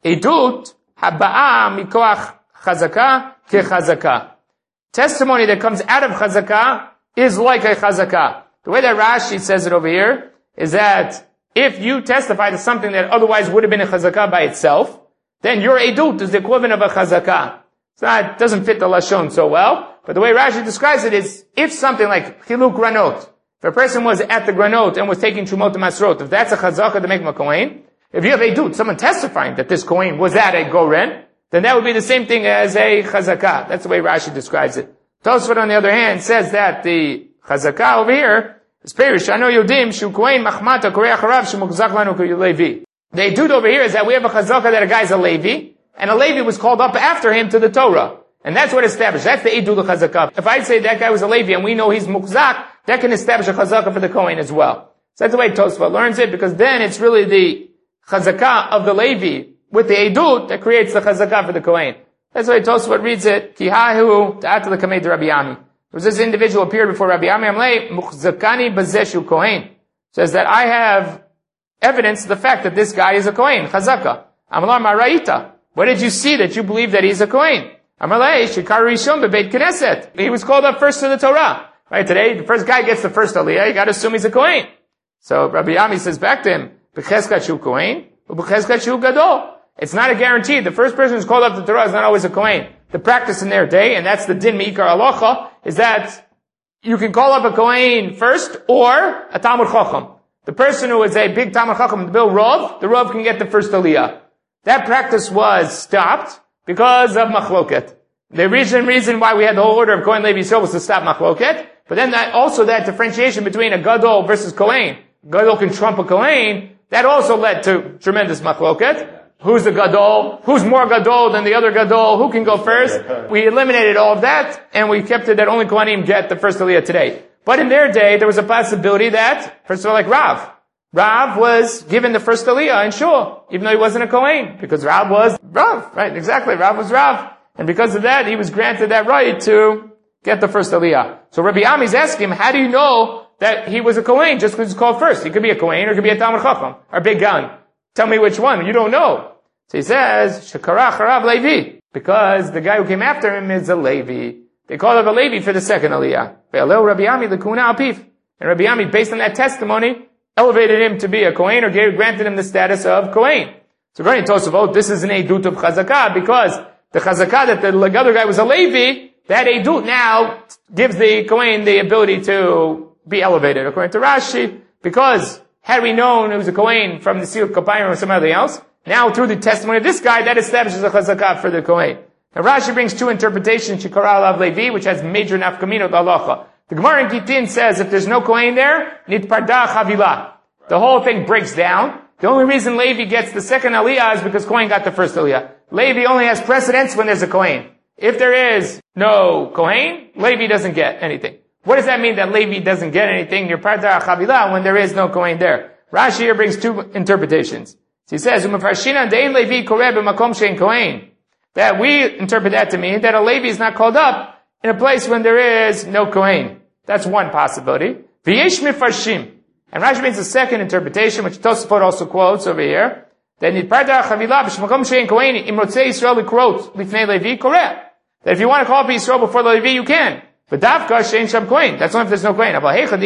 Edut haba'a mikoach chazaka ke chazaka. Testimony that comes out of chazaka is like a chazaka. The way that Rashi says it over here is that if you testify to something that otherwise would have been a chazaka by itself, then your edut is the equivalent of a chazaka. So it doesn't fit the Lashon so well, but the way Rashi describes it is, if something like Chiluk Granot, if a person was at the Granot and was taking Trumot Masrot, if that's a Chazakah to make him a Kohen, if you have a Edut, someone testifying that this Kohen was at a Goren, then that would be the same thing as a Chazakah. That's the way Rashi describes it. Tosfot, on the other hand, says that the Chazakah over here is Perish, Ano Yodim, Shu Kohen Machmata, Korei Acharav, Shu Mukzak Lanu Levi. The Edut over here is that we have a Chazakah that a guy's a Levi, and a Levi was called up after him to the Torah. And that's what established. That's the Edul Chazakah. If I say that guy was a Levi and we know he's Mukzak, that can establish a Chazakah for the Kohen as well. So that's the way Tosfot learns it, because then it's really the Chazakah of the Levi with the Edut that creates the Chazakah for the Kohen. That's the way Tosfot reads it. Kihahu ta'at l'kamei Rabbi Ami. There was this individual appeared before Rabbi Ami Amlei, Mukzakani bazeshu Kohen. Says that I have evidence of the fact that this guy is a Kohen, Chazakah. Amlar Maraita. What did you see that you believe that he's a Kohen? Amalei, Shikar Rishon bebeit Knesset. He was called up first to the Torah. Right, today, the first guy gets the first Aliyah, you gotta assume he's a Kohen. So Rabbi Ami says back to him, B'cheskat shu Kohen, B'cheskat shu Gadol. It's not a guarantee. The first person who's called up to the Torah is not always a Kohen. The practice in their day, and that's the din me'ikar halacha, is that you can call up a Kohen first, or a Talmud Chacham. The person who is a big Talmud Chacham, the Bill Rav, the Rav can get the first Aliyah. That practice was stopped because of machloket. The reason, reason why we had the whole order of Kohen Levi Yisrael was to stop machloket, but then that, also that differentiation between a Gadol versus Kohen. Gadol can trump a Kohen, that also led to tremendous machloket. Who's the Gadol? Who's more Gadol than the other Gadol? Who can go first? We eliminated all of that, and we kept it that only Kohanim get the first Aliyah today. But in their day, there was a possibility that, first of all, like Rav, Rav was given the first Aliyah in Shul, even though he wasn't a Kohen, because Rav was Rav, right? Exactly, Rav was Rav. And because of that, he was granted that right to get the first Aliyah. So Rabbi Ami's asking him, how do you know that he was a Kohen just because he's called first? He could be a Kohen or he could be a Talmud Chacham, or a big gun. Tell me which one. You don't know. So he says, Shekarach Rav Levi, because the guy who came after him is a Levi. They called up a Levi for the second Aliyah. Ve'aleu Rabbi Ami l'kuna alpiv. And Rabbi Ami, based on that testimony, elevated him to be a Kohen or gave, granted him the status of Kohen. So according to Tosafot, this is an Edut of Chazakah, because the Chazakah that the other guy was a Levi, that Edut now gives the Kohen the ability to be elevated. According to Rashi, because had we known it was a Kohen from the Siyut Kapayim or somebody else, now through the testimony of this guy, that establishes a Chazakah for the Kohen. Now Rashi brings two interpretations, Shikara Alav Levi, which has major nafkaminot halacha. The Gemara in Gittin says if there's no Kohen there, nitparda chavila. The whole thing breaks down. The only reason Levi gets the second aliyah is because Kohen got the first aliyah. Levi only has precedence when there's a Kohen. If there is no Kohen, Levi doesn't get anything. What does that mean that Levi doesn't get anything near Parda Chavila when there is no Kohen there? Rashi here brings two interpretations. He says, that we interpret that to mean that a Levi is not called up in a place when there is no Kohen. That's one possibility. V'yesh mifarshim. And Rashi brings a second interpretation, which Tosafot also quotes over here, that that if you want to call up Yisrael before the Levi, you can. But Davka shein sham Kohen. That's only if there's no Kohen.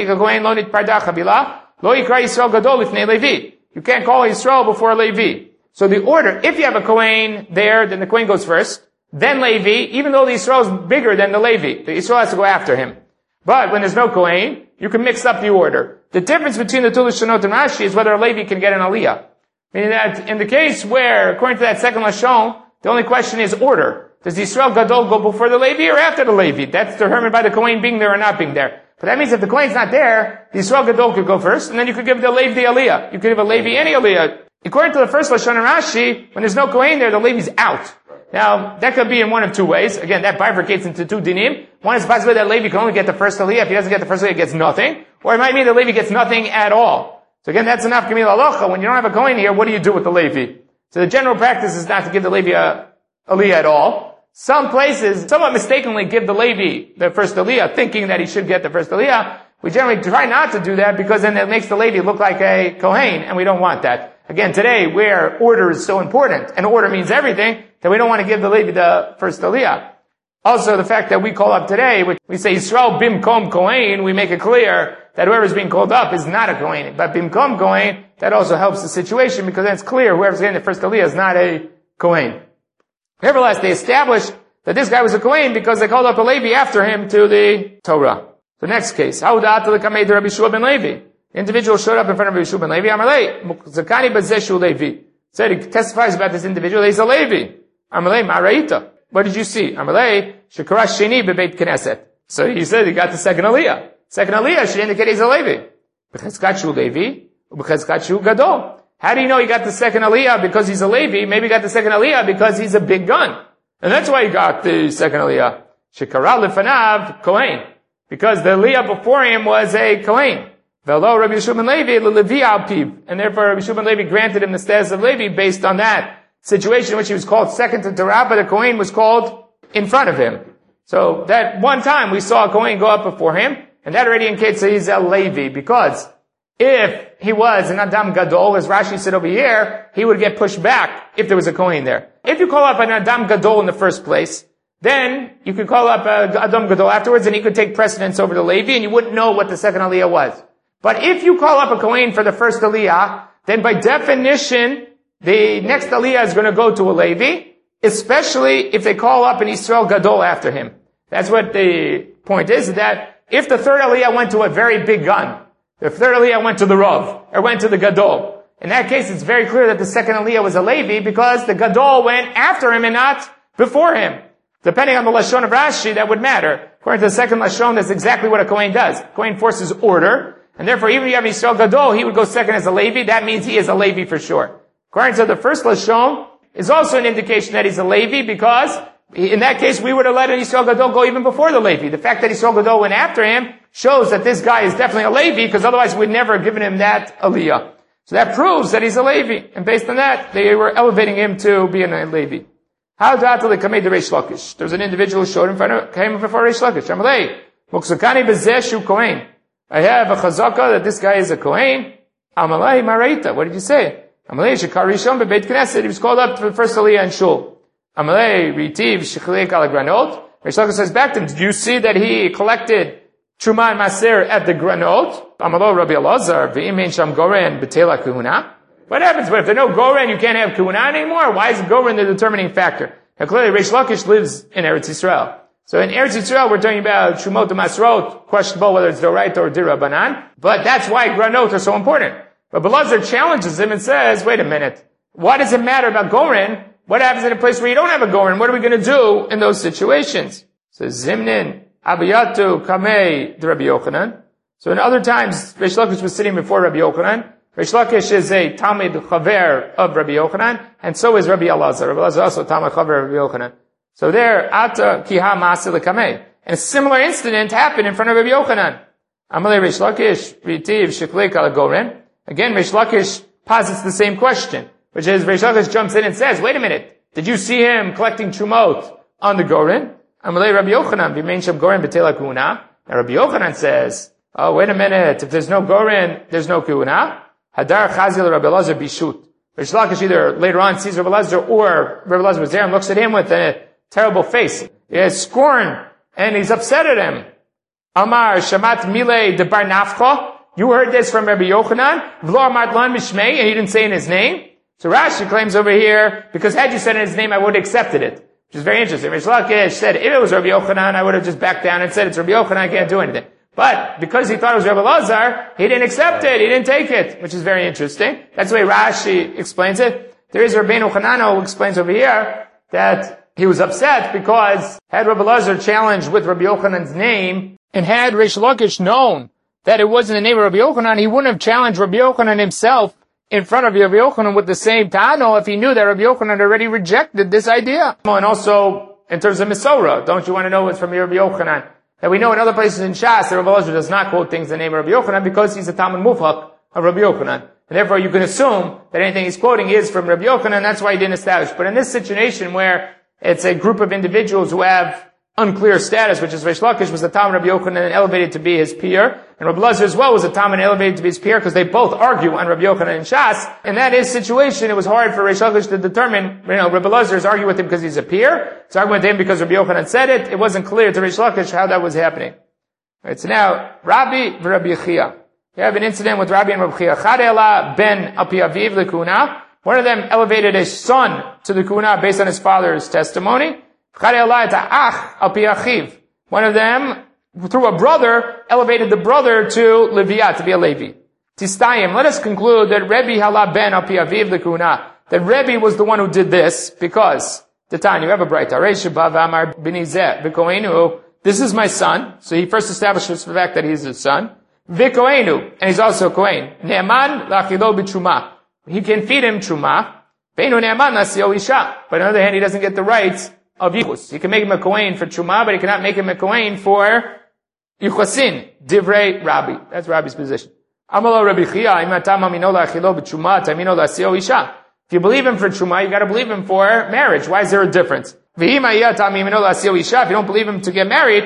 You can't call Yisrael before Levi. So the order, if you have a Kohen there, then the Kohen goes first, then Levi, even though the Yisrael is bigger than the Levi. The Yisrael has to go after him. But when there's no Kohen, you can mix up the order. The difference between the two Lashonot and Rashi is whether a Levi can get an Aliyah. Meaning that in the case where, according to that second Lashon, the only question is order. Does the Yisrael Gadol go before the Levi or after the Levi? That's determined by the Kohen being there or not being there. But that means if the Kohen's not there, the Yisrael Gadol could go first, and then you could give the Levi the Aliyah. You could give a Levi any Aliyah. According to the first Lashon and Rashi, when there's no Kohen there, the Levi's out. Now, that could be in one of two ways. Again, that bifurcates into two dinim. One is possible that Levi can only get the first Aliyah. If he doesn't get the first Aliyah, he gets nothing. Or it might mean that Levi gets nothing at all. So again, that's enough Kamil Alocha. When you don't have a Kohen here, what do you do with the Levi? So the general practice is not to give the Levi a Aliyah at all. Some places, somewhat mistakenly, give the Levi the first Aliyah, thinking that he should get the first Aliyah. We generally try not to do that because then it makes the Levi look like a Kohen, and we don't want that. Again, today, where order is so important, and order means everything, that we don't want to give the Levi the first Aliyah. Also, the fact that we call up today, which we say Yisrael Bimkom Kohen, we make it clear that whoever's being called up is not a Kohen. But Bimkom Kohen, that also helps the situation because then it's clear whoever's getting the first Aliyah is not a Kohen. Nevertheless, they established that this guy was a Kohen because they called up a Levi after him to the Torah. The next case, Haudat l'kamei de Rabbi Shua ben Levi. The individual showed up in front of Rabbi Shua ben Levi. Amalei, Mukzakani bazeshu Levi. Said he testifies about this individual. He's a Levi. Amalei, ma'araita. What did you see? Amalei, shekara sheni bebeit knesset. So he said he got the second Aliyah. Second Aliyah should indicate he's a Levi. B'chazkat Levi, b'chazkat gadol. How do you know he got the second Aliyah because he's a Levi? Maybe he got the second Aliyah because he's a big gun. And that's why he got the second Aliyah. Shekara lefanav Kohen. Because the Aliyah before him was a Kohen. Velo Rabbi Yeshua ben Levi levi al piv. And therefore Rabbi Yeshua ben Levi granted him the status of Levi based on that situation in which he was called second to Torah, but the Kohen was called in front of him. So that one time we saw a Kohen go up before him, and that already indicates that he's a Levi, because if he was an Adam Gadol, as Rashi said over here, he would get pushed back if there was a Kohen there. If you call up an Adam Gadol in the first place, then you could call up a Adam Gadol afterwards, and he could take precedence over the Levi, and you wouldn't know what the second Aliyah was. But if you call up a Kohen for the first Aliyah, then by definition, the next Aliyah is going to go to a Levi, especially if they call up an Yisrael Gadol after him. That's what the point is, that if the third Aliyah went to a very big gun, the third Aliyah went to the Rav, or went to the Gadol, in that case it's very clear that the second Aliyah was a Levi because the Gadol went after him and not before him. Depending on the Lashon of Rashi, that would matter. According to the second Lashon, that's exactly what a Kohen does. Kohen forces order, and therefore even if you have Yisrael Gadol, he would go second as a Levi. That means he is a Levi for sure. According to the first Lashon, is also an indication that he's a Levi because in that case we would have let an Yisrael Gadol go even before the Levi. The fact that Yisrael Gadol went after him shows that this guy is definitely a Levi because otherwise we'd never have given him that Aliyah. So that proves that he's a Levi. And based on that, they were elevating him to be a Levi. How da'atal kamei de Reish Lakish? There was an individual who showed in front of, came before Reish Lakish. Amalei, muksakani bezeshu Kohen. I have a chazaka that this guy is a Kohen. Amalei maraita. What did you say? Amalei shekar rishon bebeit knesset. He was called up to the first Aliyah in Shul. Amalei ritiv shechlek al granot. Reish Lakish says back to him, did you see that he collected Truma and Maser at the granot? Amalo Rabbi Elazar v'imin sham goren betela kuhuna. What happens? But if there's no goren, you can't have kuhuna anymore? Why is goren the determining factor? Now clearly Reish Lakish lives in Eretz Yisrael. So in Eretz Yisrael, we're talking about Shumot and Masrot, questionable whether it's Doraita or Dirabanan. But that's why granot are so important. But Belazar challenges him and says, wait a minute. Why does it matter about goren? What happens in a place where you don't have a goren? What are we going to do in those situations? So Zimnin, Abiyatu, Kamei, Rabbi Yochanan. So in other times, Reish Lakish was sitting before Rabbi Yochanan. Rish Lakish is a Talmid Chaver of Rabbi Yochanan, and so is Rabbi Elazar. Rabbi Elazar is also Talmid Chaver of Rabbi Yochanan. So there, Ata Kiha Ma'aseh L'Kamei. And a similar incident happened in front of Rabbi Yochanan. Amalei Rish Lakish, Ritiv Sheklik Al Goren. Again, Rish Lakish posits the same question, which is Rish Lakish jumps in and says, wait a minute, did you see him collecting Trumot on the Goren? Amalei Rabbi Yochanan, B'mein Sham Goren B'tela Kuna. Now Rabbi Yochanan says, oh, wait a minute, if there's no Goren, there's no Kuna. Hadar Chazil Rabbi Elazar Bishut. Rish Lakish either later on sees Rabbi Elazar or Rabbi Elazar was there and looks at him with a terrible face. He has scorn and he's upset at him. Amar Shamat Milei de Bar Nafcha. You heard this from Rabbi Yochanan. V'lo Amart Lan Mishmei, and he didn't say in his name. So Rashi claims over here, because had you said in his name, I would have accepted it. Which is very interesting. Rish Lakish said, if it was Rabbi Yochanan, I would have just backed down and said, it's Rabbi Yochanan, I can't do anything. But because he thought it was Rabbi Elazar, he didn't accept it, he didn't take it, which is very interesting. That's the way Rashi explains it. There is Rabbeinu Hanano who explains over here that he was upset because had Rabbi Elazar challenged with Rabbi Yochanan's name, and had Rish Lakish known that it wasn't the name of Rabbi Yochanan, he wouldn't have challenged Rabbi Yochanan himself in front of Rabbi Yochanan with the same Tano if he knew that Rabbi Yochanan had already rejected this idea. And also, in terms of Misora, don't you want to know what's from Rabbi Yochanan? That we know in other places in Shas that Rabbi Elazar does not quote things in the name of Rabbi Yochanan because he's a Talmud Mufhak of Rabbi Yochanan. And therefore you can assume that anything he's quoting is from Rabbi Yochanan, that's why he didn't establish. But in this situation where it's a group of individuals who have unclear status, which is Rish Lakish was a Talmud Rabbi Yochanan and elevated to be his peer, and Rabbi Elazar as well was a Talmud and elevated to be his peer because they both argue on Rabbi Yochanan and Shas. In that is situation, it was hard for Rish Lakish to determine, you know, Rabbi Elazar is arguing with him because he's a peer, it's arguing with him because Rabbi Yochanan said it. It wasn't clear to Rish Lakish how that was happening. Alright, so now, Rabbi Rabbi Chia. You have an incident with Rabbi and Rabbi Chia. Chadela ben Api Aviv l'Kuna. One of them elevated a son to the Kuna based on his father's testimony. Chadela ta'ach Api Achiv. One of them, through a brother, elevated the brother to Leviah, to be a Levi. Tistayim. Let us conclude that Rabbi Hala ben Api Aviv l'Kuna. That Rabbi was the one who did this because, Tatan, you have a bright Reish Bav Amar Benizeh v'Koenu. This is my son. So he first establishes the fact that he's his son. V'Koenu, and he's also a Kohen. Ne'eman lachilo b'truma. He can feed him truma. Ve'enu ne'eman lasio isha. But on the other hand, he doesn't get the rights of yichus. He can make him a Kohen for truma, but he cannot make him a Kohen for yichusin. Divrei Rabbi. That's Rabbi's position. Amalo Rabbi Chia, imatam amino lachilo b'truma, tamino lasio isha. If you believe him for truma, you got to believe him for marriage. Why is there a difference? If you don't believe him to get married,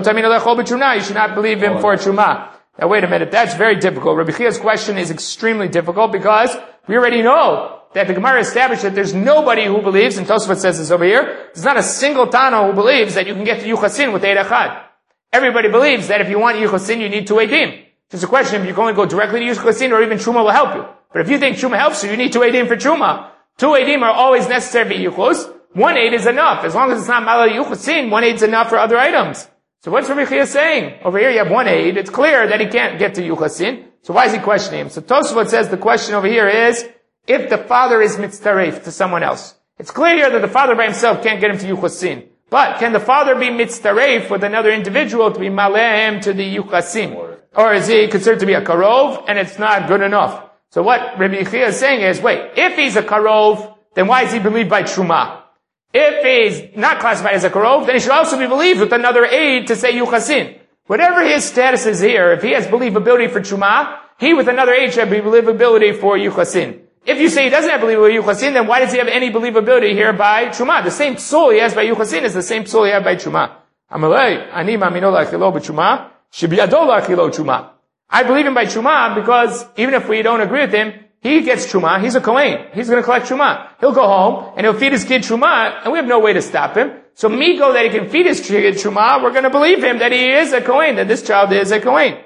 you should not believe him for truma. Now wait a minute, that's very difficult. Rabbi Chia's question is extremely difficult because we already know that the Gemara established that there's nobody who believes, and Tosfot says this over here, there's not a single Tano who believes that you can get to Yuchasin with Eid Echad. Everybody believes that if you want Yuchasin, you need two Eidim. It's a question if you can only go directly to Yuchasin or even Truma will help you. But if you think Truma helps you, you need two Eidim for Truma. Two Eidim are always necessary for Yuchos. One aid is enough. As long as it's not Mala Yuchasin, one aid is enough for other items. So what's Rabbi Chia saying? Over here you have one aid. It's clear that he can't get to Yuchasin. So why is he questioning him? So Tosfot says the question over here is, if the father is mitztaref to someone else. It's clear here that the father by himself can't get him to Yuchasin. But can the father be mitztaref with another individual to be maleh him to the Yuchasin? Or is he considered to be a karov and it's not good enough? So what Rabbi Chia is saying is, wait, if he's a karov, then why is he believed by Truma? If he's not classified as a karov, then he should also be believed with another aid to say Yuchasin. Whatever his status is here, if he has believability for Truma, he with another aid should have believability for Yuchasin. If you say he doesn't have believability for Yuchasin, then why does he have any believability here by Truma? The same soul he has by Yuchasin is the same soul he has by Truma. Amalei, ani ma'amino la'achilo b'Truma, shebiyado la'achilo Truma. I believe him by Truma because even if we don't agree with him, he gets Truma, he's a Kohen. He's going to collect Truma. He'll go home, and he'll feed his kid Truma, and we have no way to stop him. So Migo, that he can feed his kid Truma, we're going to believe him that he is a Kohen, that this child is a Kohen.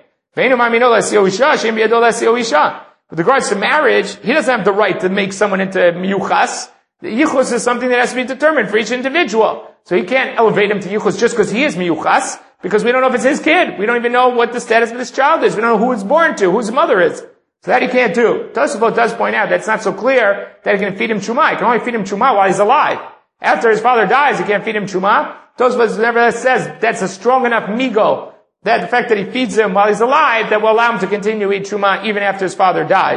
With regards to marriage, he doesn't have the right to make someone into Miyuchas. The Yichus is something that has to be determined for each individual. So he can't elevate him to Yichus just because he is Miyuchas, because we don't know if it's his kid. We don't even know what the status of this child is. We don't know who it's born to, who his mother is. So that he can't do. Tosafot does point out that it's not so clear that he can feed him Truma. He can only feed him Truma while he's alive. After his father dies, he can't feed him Truma. Tosafot nevertheless says that's a strong enough migo, that the fact that he feeds him while he's alive, that will allow him to continue to eat Truma even after his father dies.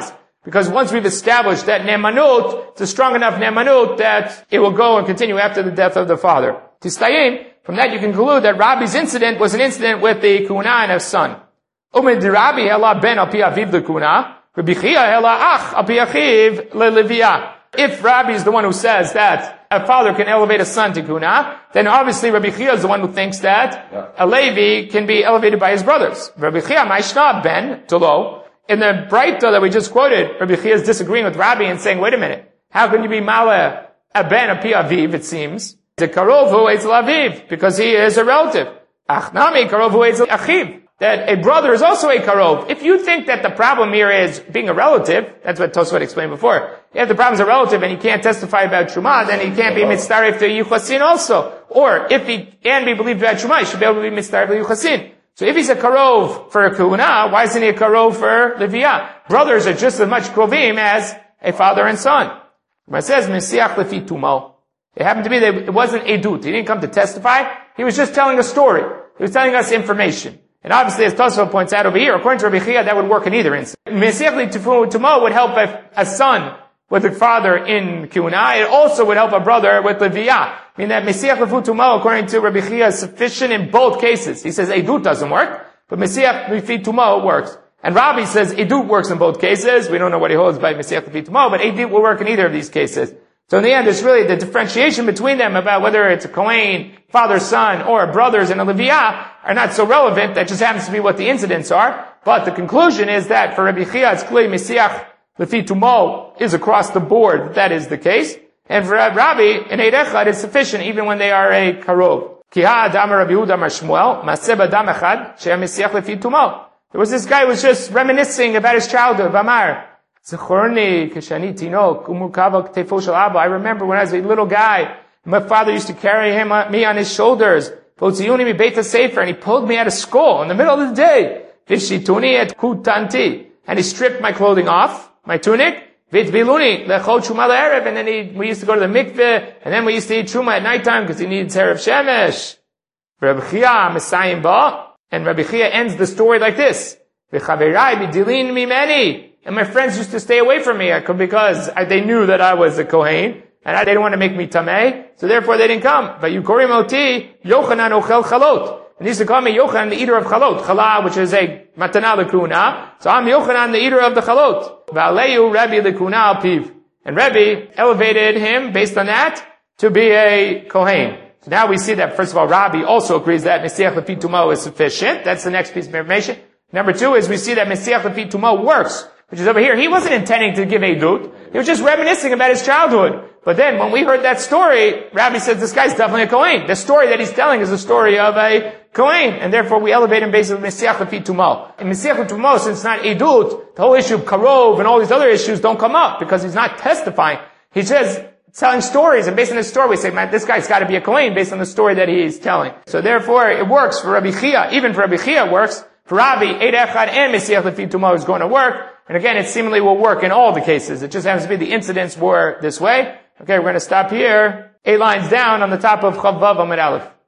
Because once we've established that ne'emanut, it's a strong enough ne'emanut that it will go and continue after the death of the father. Tistayim, from that you can conclude that Rabbi's incident was an incident with the Kuna and his son. Umid Rabbi hela ben al pi aviv the Kuna, Rabbi Chia hela ach al pi achiv le Leviah. If Rabbi is the one who says that a father can elevate a son to Kuna, then obviously Rabbi Chia is the one who thinks that yeah. a Levi can be elevated by his brothers. Rabbi Chia ma'ishna ben tolo. In the Breita that we just quoted, Rabbi Chia is disagreeing with Rabbi and saying, wait a minute, how can you be mala a ben a pi aviv, it seems? The karov hu eitz l'aviv, because he is a relative. Achnami karov hu eitz l'achiv. That a brother is also a karov. If you think that the problem here is being a relative, that's what Tosfot explained before. If the problem is a relative and he can't testify about Truma, then he can't be mitzaref to Yuchasin also. Or if he can be believed about Truma, he should be able to be mitzaref to Yuchasin. So if he's a karov for a Kuna, why isn't he a karov for Leviah? Brothers are just as much krovim as a father and son. It says, Mesiach lefi tumo. It happened to be that it wasn't edut. He didn't come to testify. He was just telling a story. He was telling us information. And obviously, as Tosfot points out over here, according to Rabbi Chia, that would work in either instance. Mesiach lefi tumo would help a, a son with a father in Kuna. It also would help a brother with Leviah. I mean that Mesiach lefi tumo, according to Rabbi Chia, is sufficient in both cases. He says edut doesn't work, but Mesiach lefi tumo works. And Rabbi says edut works in both cases. We don't know what he holds by Mesiach lefi tumo, but edut will work in either of these cases. So in the end, it's really the differentiation between them about whether it's a Kohen, father, son, or brothers and a Leviah are not so relevant. That just happens to be what the incidents are. But the conclusion is that for Rabbi Chia, it's clearly Mesiach lefi tumo is across the board. That is the case. And for Rabbi, in Eid Echad, it's sufficient even when they are a karov. Kiha adam Rabbi Yehuda mar Shmuel, maseh b'adam echad, she'eh Mesiach lefi tumo. There was this guy who was just reminiscing about his childhood. V'amar, Zechorni k'shani tinok umurkava k'tefo shel Abba. I remember when I was a little guy, my father used to carry him, me on his shoulders. V'otziuni mi beit hasefer, and he pulled me out of school in the middle of the day. V'shituni et kutanti, and he stripped my clothing off, my tunic. V'itbiluni lechol truma le'erev, and then he, we used to go to the mikveh, and then we used to eat truma at nighttime because he needs erev shemesh. Rabbi Chia mesayim ba, and Rabbi Chia ends the story like this: V'chaverai b'dilin mimeni. And my friends used to stay away from me because they knew that I was a Kohen, and they didn't want to make me tameh, so therefore they didn't come. But Yukorim oti Yochanan ochel chalot. And he used to call me Yochanan, the eater of chalot. Chala, which is a matana lekuna. So I'm Yochanan, the eater of the chalot. Va'aleyu Rebbe lekuna al piv. And Rebbe elevated him based on that to be a Kohen. So now we see that, first of all, Rabbi also agrees that Mesiach lefi tumo is sufficient. That's the next piece of information. Number two is we see that Mesiach lefi tumo works, which is over here. He wasn't intending to give edut. He was just reminiscing about his childhood. But then when we heard that story, Rabbi says this guy's definitely a Kohen. The story that he's telling is a story of a Kohen, and therefore we elevate him based on Mesiach lefi tumo. In Mesiach lefi tumo, since it's not edut, the whole issue of karov and all these other issues don't come up because he's not testifying. He's just telling stories, and based on his story we say, man, this guy's got to be a Kohen based on the story that he's telling. So therefore it works for Rabbi Chia. Even for Rabbi Chia it works. For Rabbi, Eid Echad and Mesiach lefi tumo is going to work. And again, it seemingly will work in all the cases. It just happens to be the incidents were this way. Okay, we're going to stop here. Eight lines down on the top of Chav Vav Amud Aleph.